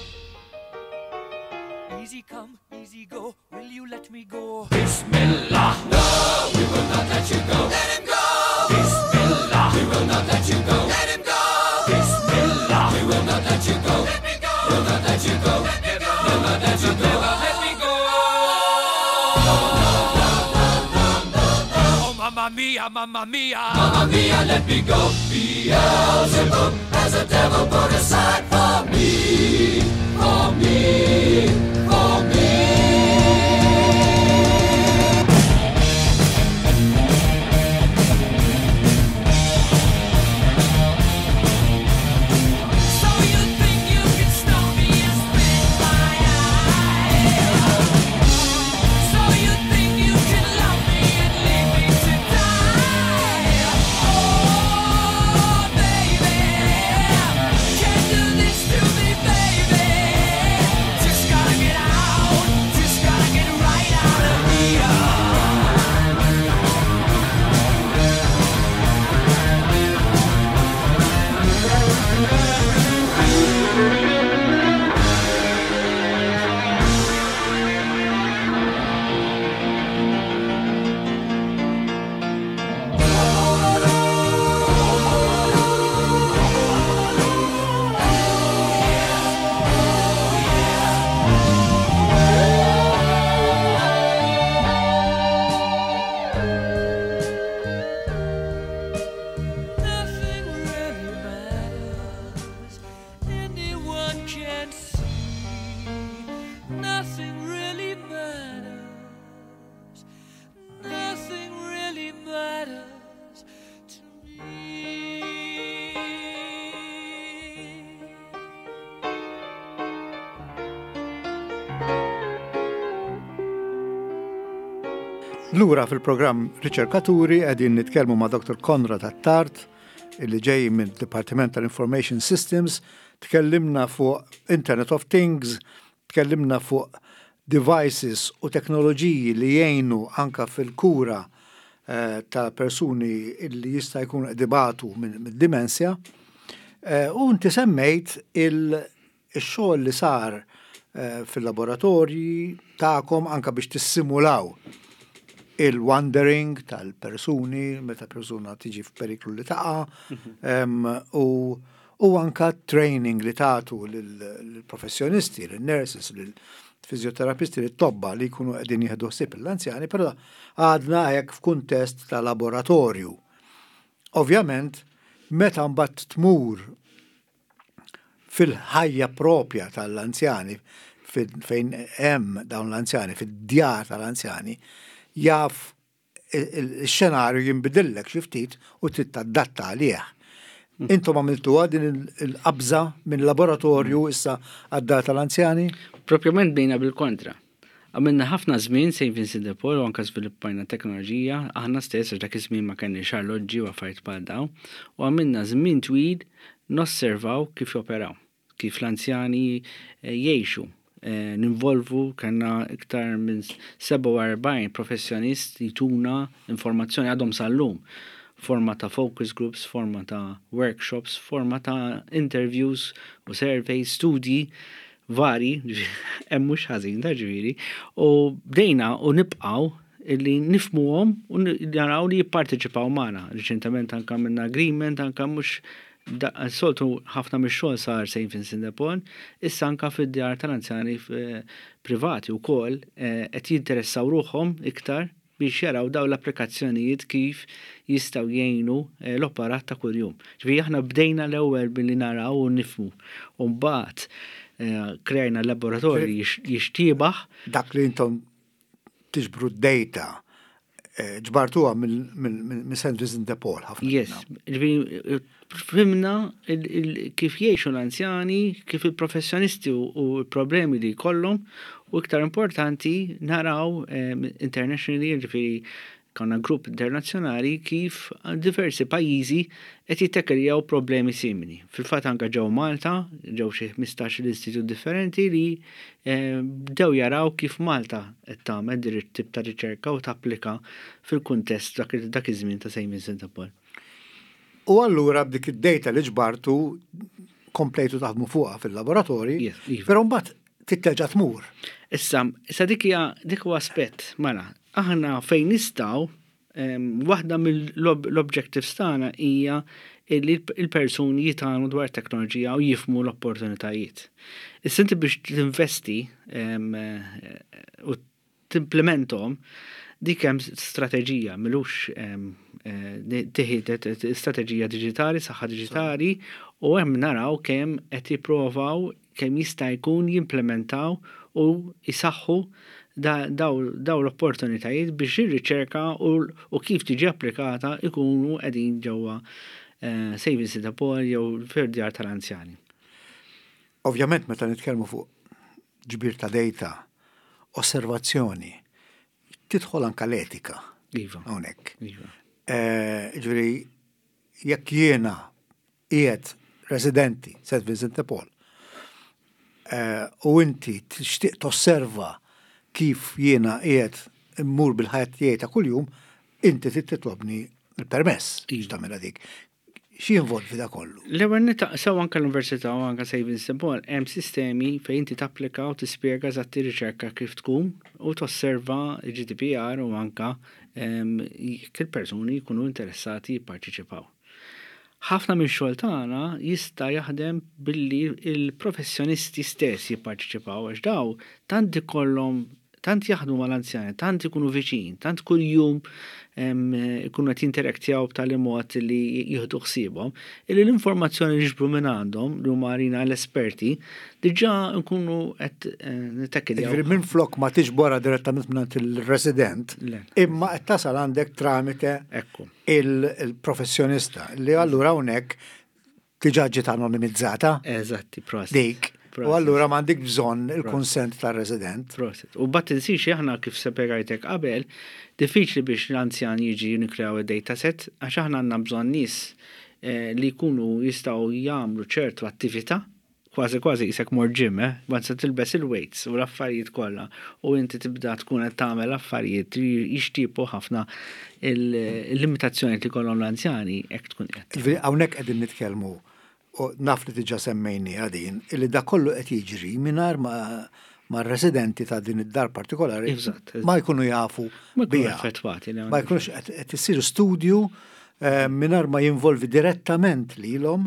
Easy come, easy go, will you let me go? Bismillah, no, we will not let you go. Let him go! Bismillah, we will not let you go. Let him go! Bismillah, we will not let you go. Let me go! We'll not let you go. Let me go! We'll not let you go. Never let me go! Oh, mamma mia, mamma mia, mamma mia, let me go. Beelzebub has a devil put aside for me, for me, for me. So you think you can stop me and spit my eye? So you think you can love me and leave me to die? Oh, baby, can't do this to me, baby. Just gotta get out, just gotta get right out of here. Nothing really matters. Anyone can see. Nothing really matters. Nothing really matters to me. Lura fil-programm riċerkaturi qegħdin nitkellmu ma' doktor Konrad Attard, illi ġej minn Department tal-Information Systems, tkellimna fuq Internet of Things, tkellimna fuq devices u teknoloġiji li jgħinu anka fil-kura eh, ta' persuni illi jista' jkunu dibatu minn dimensja. Eh, u inti semmejt il- ix-xogħol li sar uh, fil-laboratorji tagħkom anka biex tissimulaw il-wandering tal-persuni, meta persuna tiġi f'periklu li taqa, um, u, u anka training li tagħtu lill-professjonisti, lill-nurses, lill-fizioterapisti, lit-tobba li jkunu qegħdin jieħdu ħsieb l-anzjani, però għadna hekk f'kuntest ta' laboratorju. Ovvjament, meta mbagħad tmur fil-ħajja propja tal-anzjani, fejn hemm dawn l-anzjani, fid-djar tal-anzjani, jaf il-xenarju jinbidillek xi ftit u trid tadatta għalih. Intom għamiltuha din il-qabża minn laboratorju issa għad-dar tal-anzjani? Propjament bejna bil-kontra. Għamilna ħafna żmien Saint Vincent de Paul u anke żviluppajna teknoloġija, aħna stess dak iż-żmien ma kenniex arloġġi u affarijiet bħal dawn, u għamilna żmien twil nosservaw kif joperaw, kif l-anzjani jgħixu. Eh, ninvolvu kanna iktar minn seba' u erbgħin professjonist jituna informazzjoni għadhom sal-lum. Forma ta' focus groups, forma ta' workshops, forma ta' interviews u surveys, studji vari, hemm mhux ħażin ta' ġifieri, u bdejna u nibqgħu illi nifmuhom u naraw li jipparteċipaw magħna. Riċentement anke minna agreement anke mhux soltu ħafna mix-xogħol sar Saint Vincent de Paul, issa anke fid-djar tal-anzjani privati wkoll qed jinteressaw ruħhom iktar biex jaraw daw l-applikazzjonijiet kif jistgħu jgħinu l-operat ta' kuljum. Ġifieri aħna bdejna l-ewwel billi naraw u nifhmu. U mbagħad krejna laboratorji jixtiebaħ. Dak li intom tiġbru d-data ġbartuha minn Saint Vincent de Paul ħafna. Yes, fimna kif jgħixu l-anzjani, kif il-professjonisti u l-problemi li jkollhom, u iktar importanti naraw internationally, ġifieri konna grupp internazzjonali kif diversi pajjiżi qed jittekkeljaw problemi simili. Fil-fatt anke ġew Malta, ġew xi ħmistax l-istitut differenti li bdew jaraw kif Malta qed tagħmel din it-tip ta' riċerka u tapplika fil-kuntest dak iż-żmien ta' Saint Vincent de Paul. U allura b'dik id-data li ġbartu komplejtu taħdmu fuqha fil-laboratorji, però mbagħad titteġa' tmur. Issa, issa dik hija dik huwa aspett mela. Aħna fejn nistgħu, waħda mill-objectives tagħna hija li l-persuni jitgħalmu dwar teknoloġija u jifhmu l-opportunitajiet. Issa inti biex tinvesti u timplementhom dik hemm strateġija milux tieħed strateġija diġitali, saħħa diġitali, u hemm naraw kemm qed jippruvaw kemm jista' jkun jimplementaw u jisaħħu daw l-opportunitajiet biex ir-riċerka u kif tiġi applikata ikunu qegħdin ġewwa Saint Vincent de Paul jew fid-djar tal-anzjani. Ovvjament meta nitkellmu fuq ġbir ta' data, osservazzjoni, tidħol anke l-etika. Iva. Hawnhekk. Iva. Ġifieri jekk jiena qiegħed residenti Saint Vincent de Paul u inti tixtieq tosserva kif jiena qiegħed immur bil-ħajja tiegħi ta' kuljum, inti trid titlobni l-permess biex tagħmilha dik. Xi jinvolvi da kollu? L-ewwel nitaqsew anke l-Università u anke Saint Vincent de Paul hemm sistemi fejn inti tapplika u tispjega eżatt ir-riċerka kif tkun u tosserva l-G D P R u anke jekk il-persuni jkunu interessati jipparteċipaw. Ħafna minn xogħol tagħna jista' jaħdem billi il-professjonisti stess jipparteċipaw għax daw tant ikollhom tant jaħdmu mal-anzjani, tant ikunu viċin, tant kuljum ikunu qed jinteraktjaw b'tali mod li jieħdu ħsiebhom, illi l-informazzjoni li ġbru minn għandhom li huma għarina l-esperti diġà nkunu qed nittekkiljaw. Jiġifieri minflok ma tiġbora direttament mingħand il-resident, imma qed tasal għandek tramite il-professjonista li allura hawnhekk diġà ġiet anonimizzata. Eżatti, prost. Dik. U allura m'għandek bżonn il-konsent tar-resident. Proset. U bat insix aħna kif sepegajtek qabel, diffiċli biex l-anzjan jiġi nikrew id-dataset għax aħna għandna bżonn nies li jkunu jistgħu jagħmlu ċertu attività, kważi kważi isek mor ġim, eh, se tilbes il-weights u l-affarijiet kollha u inti tibda tkun qed tagħmel affarijiet li jixtiequ ħafna il-limitazzjoni li kollhom l-anzjani hekk tkun qed. Hawnhekk qegħdin nitkellmu u naf li tiġa semmejni għadin, illi da kollu qed jiġri mingħajr ma ma residenti ta' din id-dar partikolari ma jkunu jafu bija. Ma jkunux qed isiru studju mingħajr ma jinvolvi direttament lilhom.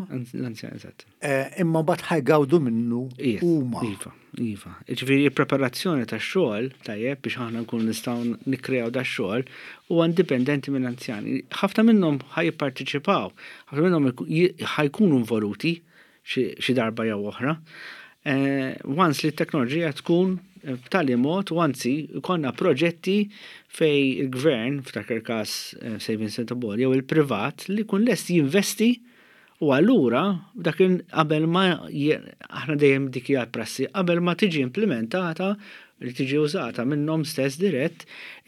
Imma mbagħad ħajgawdu minnu huma. Iva, iva. Ġifieri preparazzjoni tax-xogħol tajjeb biex aħna nkunu nistgħu nikkreaw dax-xogħol huwa indipendenti minn anzjani. Ħafna minnhom ħajjipparteċipaw, ħafna minnhom ħajkunu involuti xi darba jew oħra. Once li t-teknoloġija tkun b'tali mod, u anzi, konna proġetti fej il-gvern, f'takar kas Savings and Board, jew il-privat, li kun lest jinvesti u allura dakin qabel ma aħna dejjem dik hija prassi, qabel ma tiġi implementata li tiġi użata minnhom stess dirett,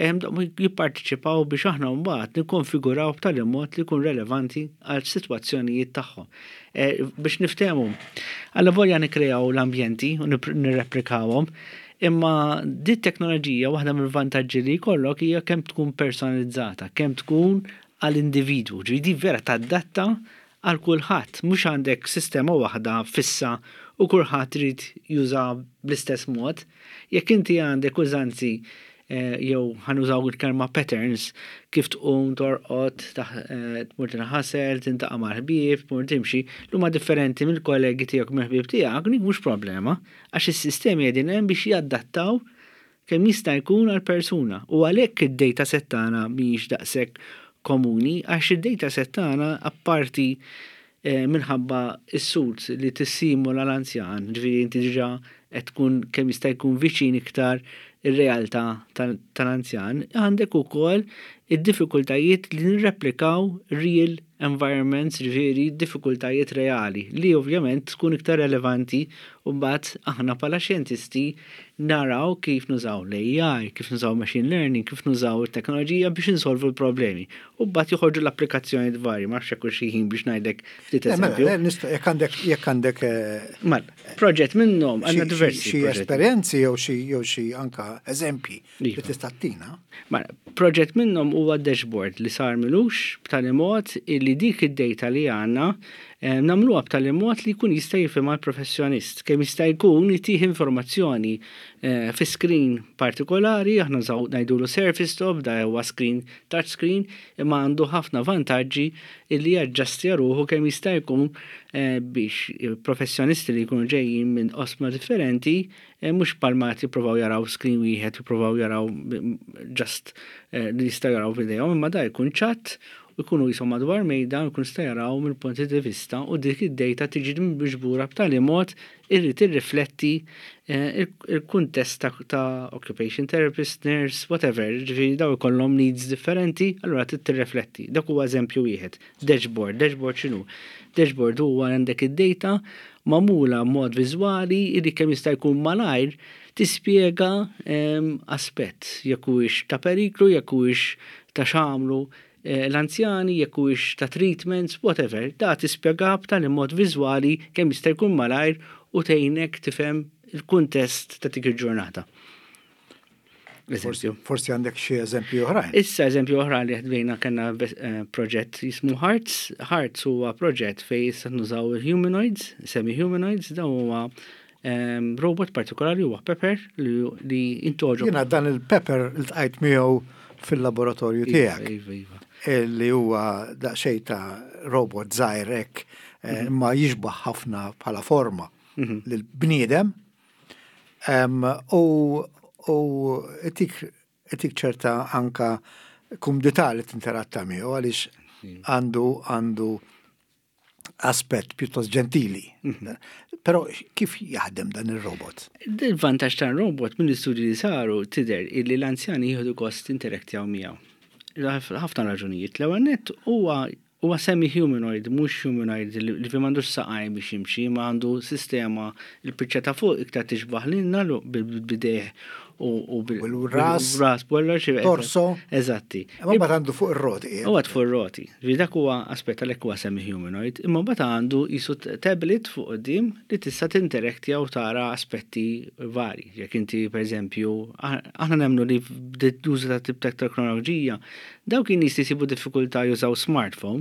jipparteċipaw biex aħna mbagħad nikkonfiguraw b'tali mod li jkun relevanti għal sitwazzjonijiet tagħhom. Biex niftehmu, alla volja nikkreaw l-ambjenti u nirreplikawhom, imma di teknoloġija waħda mill-vantaġġi li jkollok hija kemm tkun personalizzata, kemm tkun għall-individwu, ġifieri vera tadatta għal kulħadd, mhux għandek sistema waħda fissa u kulħadd trid juża bl-istess mod. Jekk inti għandek użanzi jew ħanużaw il-kelma patterns kif tqum torqod tmur tinħasel, tintaqa' mal-ħbieb, tmur timxi, huma differenti mill-kollegi tiegħek mill-ħbieb tiegħek, dik mhux problema, għax is-sistemi qegħdin hemm biex jaddattaw kemm jista' jkun għall-persuna. U għalhekk id-data set tagħna mhijiex daqshekk komuni, għax id-data set tagħna apparti minħabba is-sut li tissimula l-anzjan, ġifieri inti diġà qed tkun kemm jista' jkun viċin iktar ir-realtà tal-anzjan, għandek ukoll id-diffikultajiet li nirreplikaw real environments, ġifieri diffikultajiet reali, li ovvjament tkun iktar relevanti u mbagħad aħna bħala xjentisti naraw kif nużaw l-A I, kif nużaw machine learning, kif nużaw it-teknoloġija biex insolvu l-problemi. U mbagħad joħorġu l-applikazzjoni dvarji, ma nafx hekk xi ħin biex ngħidlek ftit eżempju. Jekk għandek jekk għandek mal proġett minnhom għandna diversi xi esperjenzi jew xi jew xi anke eżempji li tista' tina. Proġett minnhom huwa dashboard li sar milux b'tali mod li dik id-data li għandna nagħmluha b'tali mod li jkun jista' jifhimha l-professjonist, kemm jista' jkun jtih informazzjoni fi screen partikolari, aħna ngħidulu Surface Top, da huwa screen touch screen, imma għandu ħafna vantaġġi li jaġġastja ruħu kemm jista' jkun biex professjonisti li jkunu ġejjin minn osma differenti mhux palma jippruvaw jaraw screen wieħed, jippruvaw jaraw just li jista' jaraw videjhom, imma da jkun chat u jkunu jisom madwar mejda u jkun jista' jaraw mill-punti di vista u dik id-data tiġi miġbura b'tali mod irrid tirrifletti il-kuntest ta' occupation therapist, nurse, whatever, ġifieri daw ikollhom needs differenti, allura trid tirrifletti. Dak huwa eżempju wieħed. Dashboard, dashboard x'inhu? Dashboard huwa għandek id-data magħmula b'mod viżwali li kemm jista' jkun malajr tispjega aspett jekk huwiex ta' periklu, jekk huwiex ta' x'għamlu l-anzjani, jekk huwiex ta' treatments, whatever, da tispjega b'tali mod viżwali kemm jista' jkun malajr u tgħinek tifhem il-kuntest ta' dik il-ġurnata. Forsi għandek xi eżempju oħrajn. Issa eżempju oħra li ħdbejna kellna proġett jismu Hearts. Hearts huwa proġett fejn issa nużaw il-humanoids, semi-humanoids, da huwa robot partikolari huwa Pepper li intoġu. Jiena dan il-Pepper iltqajt miegħu fil-laboratorju tiegħek. Li huwa daqsxejn ta' robot żgħir hekk imma jixbaħ ħafna bħala forma lill-bniedem u etik ċerta anka kumdità li tinteratta miegħu għaliex għandu għandu aspett pjuttost ġentili. Però kif jaħdem dan ir-robot? Il-vantaġġ tal-robot mill-istudji li saru tidher illi l-anzjani jieħdu gost interaktjaw miegħu. Ħafna raġunijiet. L-ewwel nett huwa huwa semi-humanoid, mhux humanoid li fi m'għandux saqaj biex jimxi, ma għandu sistema il-biċċa ta' fuq iktar tixbaħ lilna bil-bideħ u bil-ras, torso. Eżatti. Imma mbagħad għandu fuq ir-roti. Huwa fuq ir-roti. Dak huwa aspett għalhekk huwa semi-humanoid, imma mbagħad għandu qisu tablet fuq quddiem li tista' tinteraktja u tara aspetti vari. Jekk inti pereżempju aħna nemmnu li bdiet użu ta' tip ta' teknoloġija, dawk in-nies jisibu diffikultà jużaw smartphone,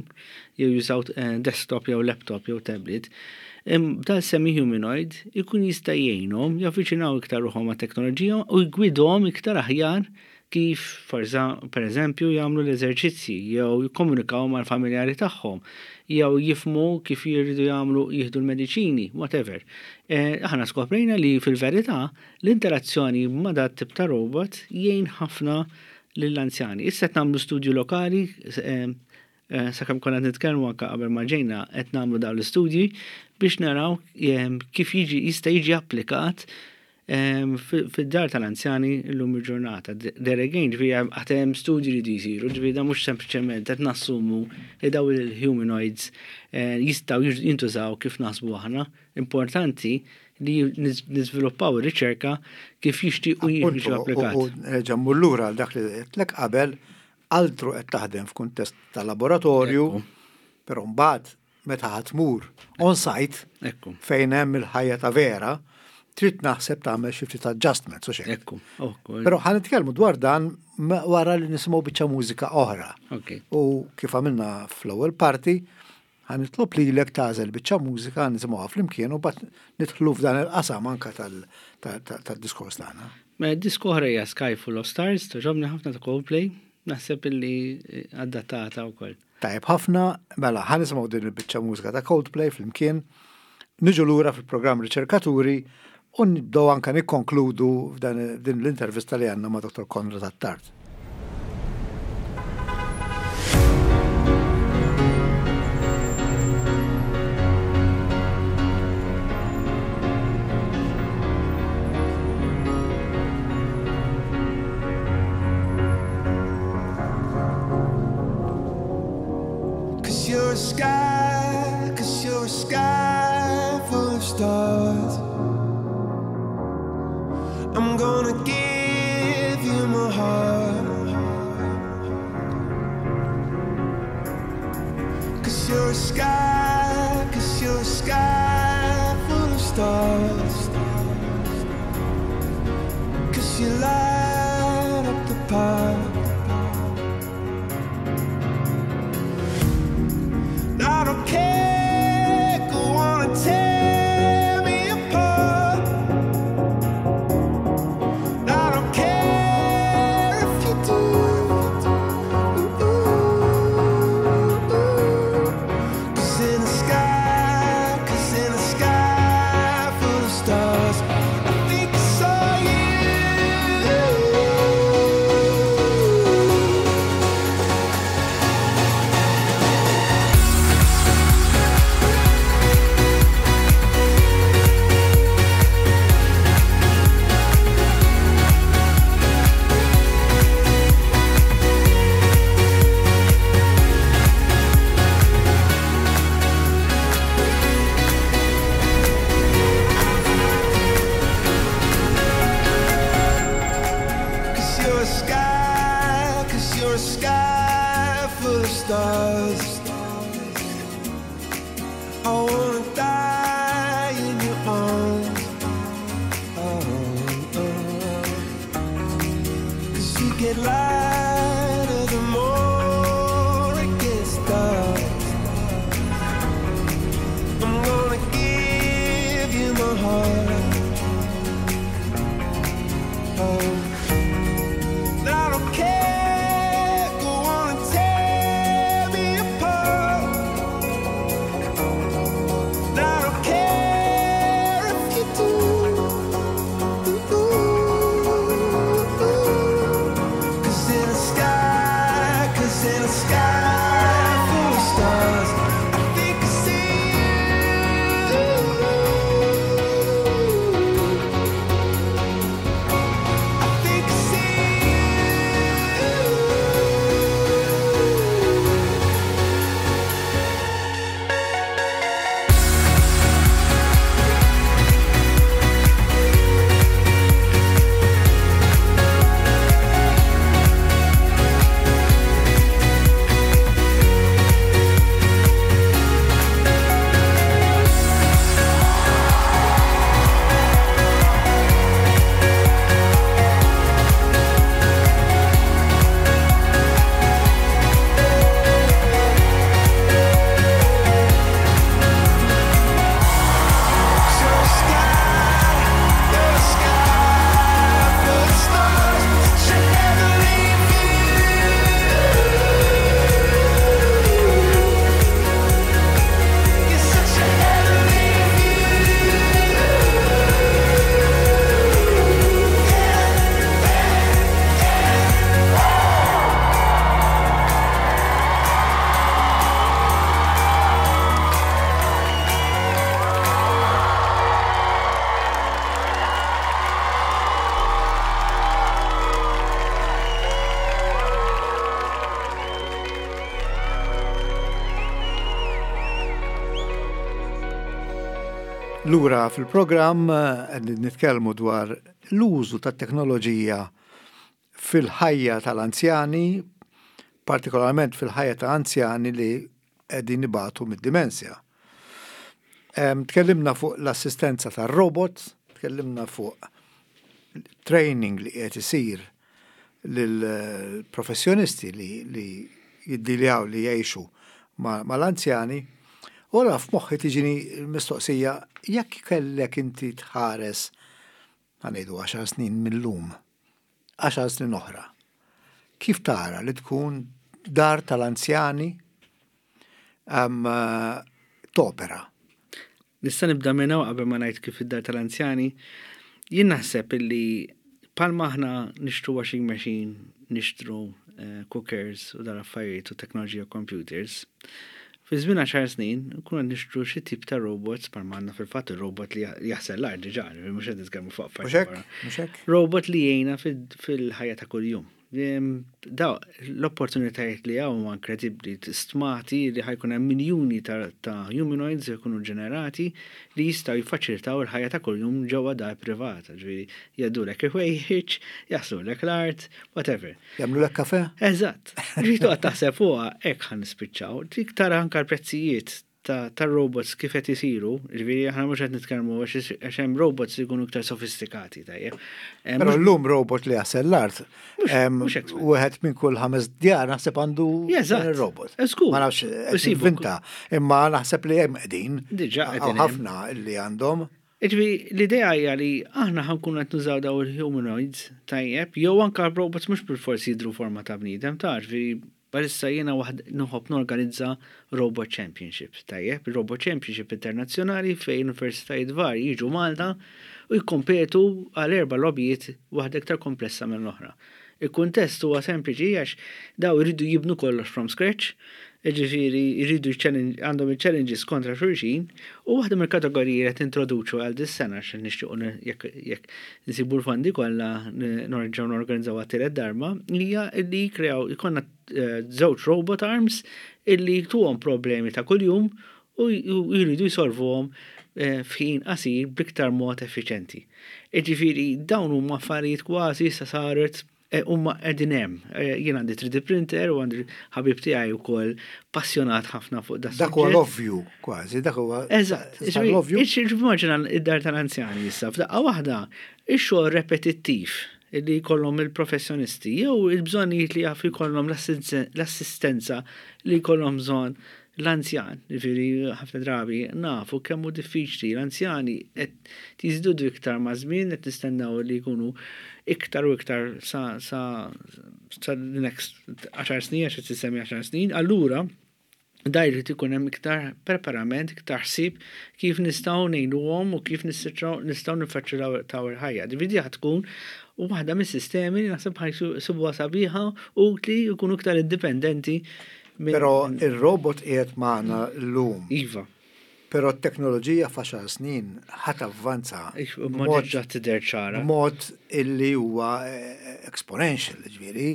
jew jużaw eh, desktop jew laptop jew tablet, em, da semi-humanoid ikun jista' jgħinhom jaffiċinaw iktar ruħhom ma' teknoloġija u jgwidhom iktar aħjar kif forza, per eżempju jagħmlu l-eżerċizzji jew jikkomunikaw mal-familjari tagħhom jew jifmu kif jiridu jagħmlu jieħdu l-mediċini, whatever. Eh, aħna skoprejna li fil-verità l-interazzjoni ma' dat tip ta' robot jgħin ħafna lill-anzjani. Issa qed nagħmlu studju lokali, eh, eh, sakemm konna nitkellmu anke qabel ma ġejna qed nagħmlu dawn l-istudji biex naraw eh, kif jiġi jista' jiġi applikat Um, fid-dar tal-anzjani l-lum il-ġurnata. There again, ġviri għatem studji li jisiru, ġviri da mux sempliciment għet nassumu li daw il-humanoids uh, jistaw jintużaw kif nasbu aħna. Importanti li nizviluppaw il-riċerka kif jixti u jiġi applikat. U ġammu l-lura dak li t-lek qabel altru qed taħdem f'kuntest tal-laboratorju, però mbagħad meta ħatmur on-site fejn hemm il-ħajja ta' vera, trid naħseb tagħmel xi ftit adjustments u xejn. Ekku. Però ħan nitkellmu dwar dan wara li nisimgħu biċċa mużika oħra. Okay. U kif għamilna fl-ewwel parti, ħan nitlob lilek tażel biċċa mużika nisimgħuha flimkien u bad nidħlu f'dan il-qasam anke tal-diskors tagħna. Ma d-disko oħra hija Sky Full of Stars, toġobni ħafna ta' Coldplay, naħseb illi adattata wkoll. Tajjeb ħafna, mela ħan nisimgħu din il-biċċa mużika ta' Coldplay flimkien, niġu lura fil-programm Riċerkaturi u nibdew anke nikkonkludu f'dan din l-intervista li għandna ma' Doktor Konrad Attard. Cause you're a sky, cause you're a sky full of stars. I'm gonna give you my heart. Cause you're a sky, cause you're a sky full of stars. Cause you light up the park. I don't care, go on and tear me apart. I don't care if you do. Ooh, ooh, ooh. Cause in the sky, cause in the sky full of stars, I think I saw you. Cause you're a sky, cause you're a sky full of stars. I wanna die in your arms. Oh, oh. Cause you get lighter the more it gets dark. I'm gonna give you my heart. Oh. I don't care, go on and tear me apart. I don't care if you do. Ooh, ooh, ooh. Cause in the sky, cause in the sky full of stars, I think I see you. I Lura fil-programm qegħdin nitkellmu dwar l-użu tat-teknoloġija fil-ħajja tal-anzjani, partikolarment fil-ħajja ta' anzjani li qegħdin ibatu mid-dimensja. Tkellimna fuq l-assistenza tar-robot, tkellimna fuq training li qed isir lill-professjonisti li li jiddiljaw li jgħixu mal-anzjani. Ora f'moħħi tiġini l-mistoqsija, jekk kellek inti tħares ħanejdu għaxar snin mill-lum, għaxar snin oħra, kif tara li tkun dar tal-anzjani um, topera? Nista' nibda minna qabel ma ngħid kif id-dar tal-anzjani, jien naħseb illi palma aħna nixtru washing machine, nixtru uh, cookers u dar affarijiet u teknoloġija computers. Fi żmien għaxar snin, kuna nixtru xi tip ta' robots, par manna fil-fatt il-robot li jaħsel l-art diġà, mhux qed nitkellmu fuq affarijiet. Robot li jgħinna fil-ħajja ta' kuljum. Daw, l-opportunitajiet li hawn huma inkredibbli, stmati li ħajkun hemm miljuni ta' humanoids jkunu ġenerati li jistgħu jiffaċilitaw il-ħajja ta' kuljum ġewwa dar privata, ġifieri jgħaddulek il-ħwejjeġ, jaħslulek l-art, whatever. Jagħmlulek kafe? Eżatt. Ġifieri toqgħod taħseb fuqha hekk ħan nispiċċaw. Tik tara anke l-prezzijiet ta' robots kif qed isiru, ġifieri aħna mhux qed nitkellmu għax hemm robots li jkunu iktar sofistikati tajjeb. Però llum robot li jaħsel l-art, wieħed minn kull ħames djar naħseb għandu robot. Ma nafx vinta, imma naħseb li hemm qegħdin. Diġà qegħdin ħafna li għandhom. Ġifieri l-idea hija li aħna ħankunu qed nużaw daw il-humanoids tajjeb, jew anke robots mhux bil-forsi jidhru forma ta' bniedem ta' ġifieri Barissa jiena waħd noħob norganizza Robot Championship, tajjeb, Robot Championship internazzjonali fejn universitajiet varji jiġu Malta u jikkompetu għal erba' logħbijiet waħda iktar komplessa minn l-oħra. Il-kuntest huwa sempliċi għax daw iridu jibnu kollox from scratch, ġifieri jridu għandhom il-challenges kontra xulxin u waħda mill-kategoriji qed introduċu għal dis-sena għax nixtiequ jekk nsibu l-fondi kollha norġgħu norganizzaw għat-tielet darba hija li jikkreaw ikollna żewġ robot arms illi tuhom problemi ta' kuljum u jridu jsolvuhom f'ħin qasir b'iktar mod effiċenti. Ġifieri dawn huma affarijiet kważi sa saret umma qegħdin hemm. Jien għandi three D printer u għandi ħabib tiegħi wkoll passjonat ħafna fuq dak. Dak huwa l-ovvju kważi, dak huwa. Eżatt. Immaġina id-dar tal-anzjani issa f'daqqa waħda ix-xogħol repetittiv li jkollhom il-professjonisti jew il-bżonnijiet li jafu jkollhom l-assistenza li jkollhom bżonn l-anzjan, ġifieri ħafna drabi nafu kemm hu diffiċli l-anzjani qed jiżdiedu iktar ma' żmien qed nistennew li jkunu iktar u iktar sa sa sa next għaxar snin għax qed tissemmi għaxar snin, allura dajrit ikun hemm iktar preparament, iktar ħsieb kif nistgħu ngħinuhom u kif nistgħu nifaċċilitaw il-ħajja. Ġifieri tkun u waħda mis-sistemi li naħseb ħajsibuha sabiħa u li jkunu iktar indipendenti. Però ir-robot qiegħed magħna llum. Iva. Però t-teknoloġija f'għaxar snin ħadd avvanza. Mod ġa tidher ċara. Mod illi huwa exponential, ġifieri.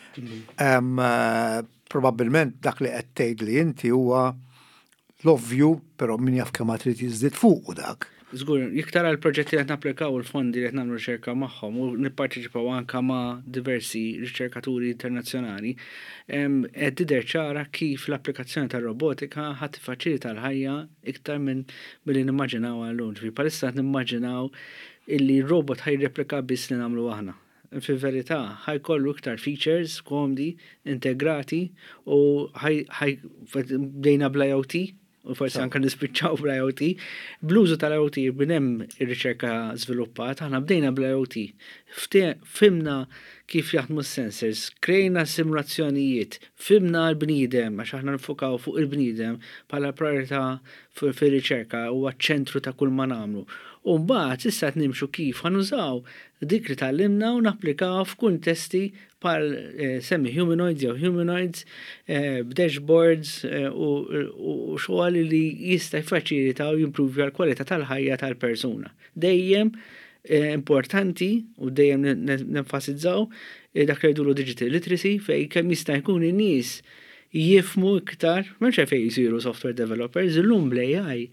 Probabbilment dak li qed tgħid li inti huwa l-ovvju, però min jaf kemm trid jiżdied fuq dak. Żgur, jekk tara l-proġetti li qed napplikaw il-fondi li qed nagħmlu riċerka magħhom u nipparteċipaw anke ma' diversi riċerkaturi internazzjonali, qed tidher ċara kif l-applikazzjoni tar-robotika ħadd tiffaċilita l-ħajja iktar minn milli nimmaġinaw għallum. Ġifieri palissa qed nimmaġinaw illi r-robot ħajreplika biss li nagħmlu aħna. Fil-verità, ħajkollu iktar features komdi, integrati u ħaj bdejna bl-I O T, u forsi anke nispiċċaw bl-I O T. Bl-użu tal-I O T b'hemm ir-riċerka żviluppat, aħna bdejna bl-I O T. Fimna kif jaħdmu s-sensors, krejna simulazzjonijiet, fimna l-bniedem, għax aħna nfokaw fuq il-bniedem bħala priorità fir-riċerka u ċentru ta' kull ma nagħmlu. U mbagħad issa qed nimxu kif ħanużaw dik li tallimna u napplikaw f'kuntesti bħal semmi humanoids jew humanoids b'dashboards u xogħol li jista' jfaċilita u jimprovja l-kwalità tal-ħajja tal-persuna. Dejjem importanti u dejjem nenfasizzaw dak li jgħidulu digital literacy fejn kemm jista' jkun in-nies jifmu iktar, m'hemmx fejn jisiru software developers, illum bl-A I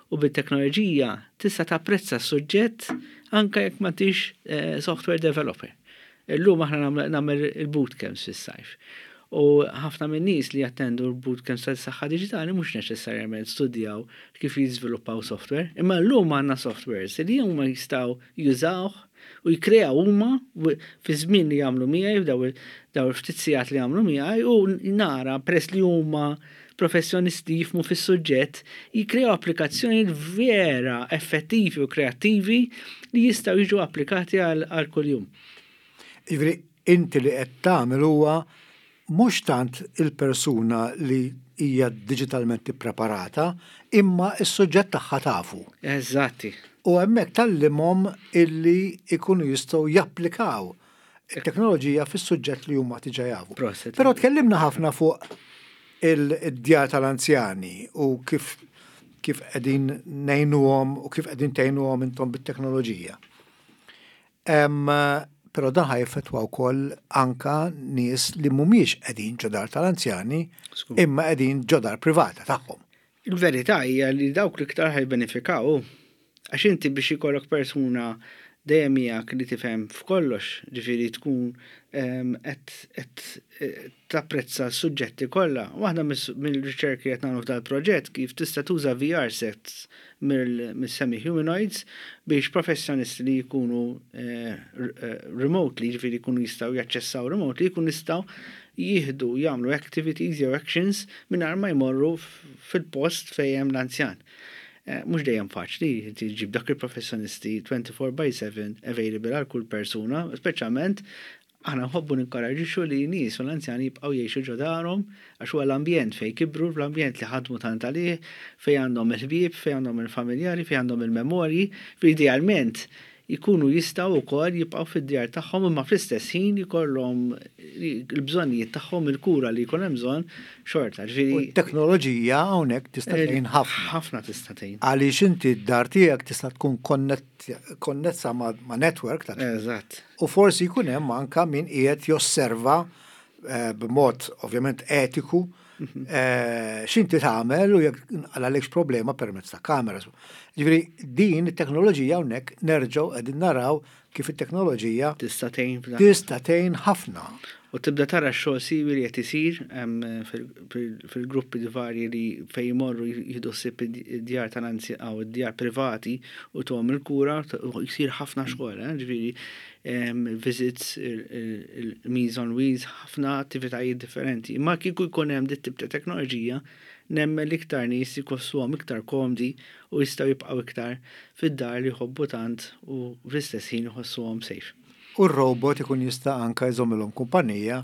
U bit-teknoloġija tista' tapprezza s-suġġett anke jekk ma tix software developer. Illum aħna nagħmel il-bootcamps fis-sajf. U ħafna minn nies li jattendu l-bootcamps tas-saħħa diġitali mhux neċessarjament studjaw kif jiżviluppaw software, imma llum għandna softwares li huma jistgħu jużawh u jkreaw huma fi żmien li jagħmlu miegħi daw il-ftit sigħat li jagħmlu miegħi u nara peress li huma professjonisti jifmu fis-suġġett jikrew applikazzjoni vera effettivi u kreattivi li jistgħu jiġu applikati għal kuljum. Ivri, inti li qed tagħmel huwa mhux tant il-persuna li hija digitalment preparata, imma s-suġġett tagħha tafu. Eżatti. U hemmhekk tallimhom illi ikunu jistgħu japplikaw it-teknoloġija fis-suġġett li huma diġà jafu. Però tkellimna ħafna fuq il-djar tal-anzjani u kif kif qegħdin ngħinuhom u kif qegħdin tgħinuhom intom bit-teknoloġija. Però dan ħajfetwa wkoll anka nies li mhumiex qegħdin ġodar tal-anzjani imma qegħdin ġodar privata tagħhom. Il-verità hija li dawk li iktar ħajbenefikaw għax inti biex ikollok persuna dejjem miegħek li tifhem f'kollox, ġifieri tkun qed tapprezza s-suġġetti kollha. Waħda mill-riċerki qed nagħmlu f'dal-proġett kif tista' tuża V R sets mill-semi humanoids biex professjonisti li jkunu remotely, ġifieri jkunu jistgħu jaċċessaw remotely, jkunu jistgħu jieħdu jagħmlu activities jew actions mingħajr ma jmorru fil-post fejn hemm l-anzjan. Mux dejjem faċli, ġib dak il-professjonisti twenty-four by seven available għal kull persuna, speċjalment aħna nħobbu ninkoraġġixxu li nies u l-anzjani jibqgħu jgħixu ġodarhom għax huwa l-ambjent fejn kibru, l-ambjent li ħadmu tant għalih, fejn għandhom il-ħbieb, fejn għandhom il-familjari, fejn għandhom il-memorji, idealment jikunu jistgħu wkoll jibqgħu fid-djar tagħhom imma fl-istess ħin jkollhom il-bżonnijiet tagħhom il-kura li jkun hemm bżonn xorta. Ġifieri t-teknoloġija hawnhekk tista' tgħin ħafna. Ħafna tista' tgħin. Għaliex inti d-dar tiegħek tista' tkun konnessa ma' network ta' Eżatt. U forsi jkun hemm anke min qiegħed josserva b'mod ovvjament etiku x'inti tagħmel u jekk għalekx problema permezz ta' kamera. Ġifieri din it-teknoloġija hawnhekk nerġgħu qegħdin naraw kif it-teknoloġija tista' tgħin tista' tgħin ħafna. U tibda tara x-xogħol siwi li qed isir fil-gruppi varji li fejn jmorru jieħdu ssib id-djar tal-anzjan aw id-djar privati u tuhom il-kura jsir ħafna xogħol, ġifieri visits, il-meals on wheels, ħafna attivitajiet differenti. Imma kieku jkun hemm dit tip ta' teknoloġija, nemmen l-iktar nies jkossuhom iktar komdi u jistgħu jibqgħu iktar fid-dar li jħobbu tant u fl-istess ħin iħossuhom safe. U r-robot ikun jista' anke jżommilhom kumpanija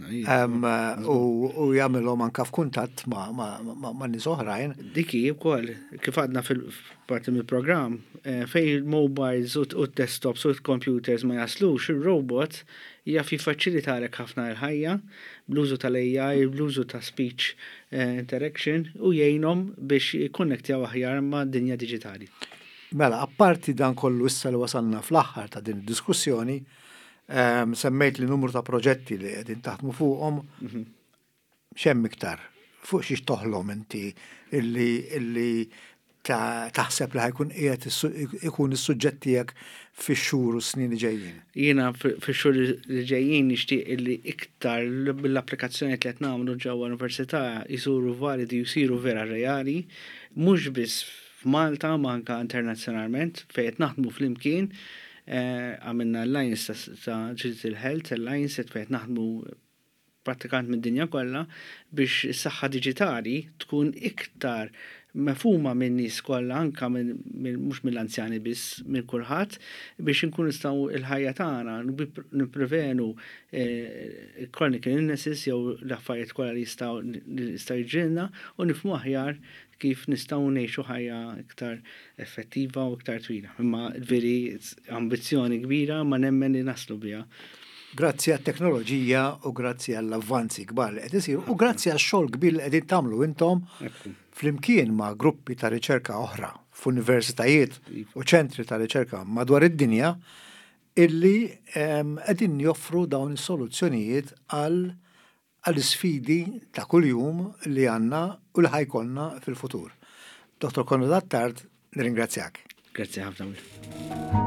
u jagħmilhom anke f'kuntatt ma' nies oħrajn. Dik hi wkoll kif għadna fil-parti mill-programm fejn il-mobiles u d-desktops u d-computers ma jaslux, ir-robot jaf jiffaċilitalek ħafna l-ħajja bl-użu tal-A I, bl-użu ta' speech interaction u jgħinhom biex jikkonnektjaw aħjar ma' dinja diġitali. Mela, apparti dan kollu issa li wasalna fl-aħħar ta' din id-diskussjoni, semmejt li numru ta' proġetti li qegħdin taħdmu fuqhom, xemm iktar, fuq xiex toħlom inti illi taħseb li ħajkun qiegħed ikun is-suġġett tiegħek fix-xhur u snin li ġejjin. Jiena fix-xhur li ġejjin nixtieq illi iktar bil-applikazzjonijiet li qed nagħmlu ġewwa l-università jisuru validi u jsiru vera reali, mhux biss f'Malta manka internazzjonalment fejn qed naħdmu flimkien għamilna Alliance ta' Digital Health, Alliance fejn naħdmu pratikant mid-dinja kollha biex is-saħħa diġitali tkun iktar mefhuma minn nies kollha anke mhux mill-anzjani biss minn kulħadd biex inkunu nistgħu il-ħajja tagħna nipprevenu chronic illnesses jew l-affarijiet kollha li jistgħu jġilna u nifhmu aħjar kif nistgħu ngħixu ħajja iktar effettiva u iktar twila. Imma veri ambizzjoni kbira ma nemmen li naslu biha. Grazzi għat-teknoloġija u grazzi għall-avvanzi kbar li qed isir u grazzi għax-xogħol kbir li qegħdin tagħmlu intom flimkien ma' gruppi ta' riċerka oħra f'universitajiet u ċentri ta' riċerka madwar id-dinja illi qegħdin joffru dawn is-soluzzjonijiet għal għall-isfidi ta' kuljum li għandna u li ħajkollna fil-futur. Doktor Konrad Attard, Nirringrazzjak. Grazzi ħafna.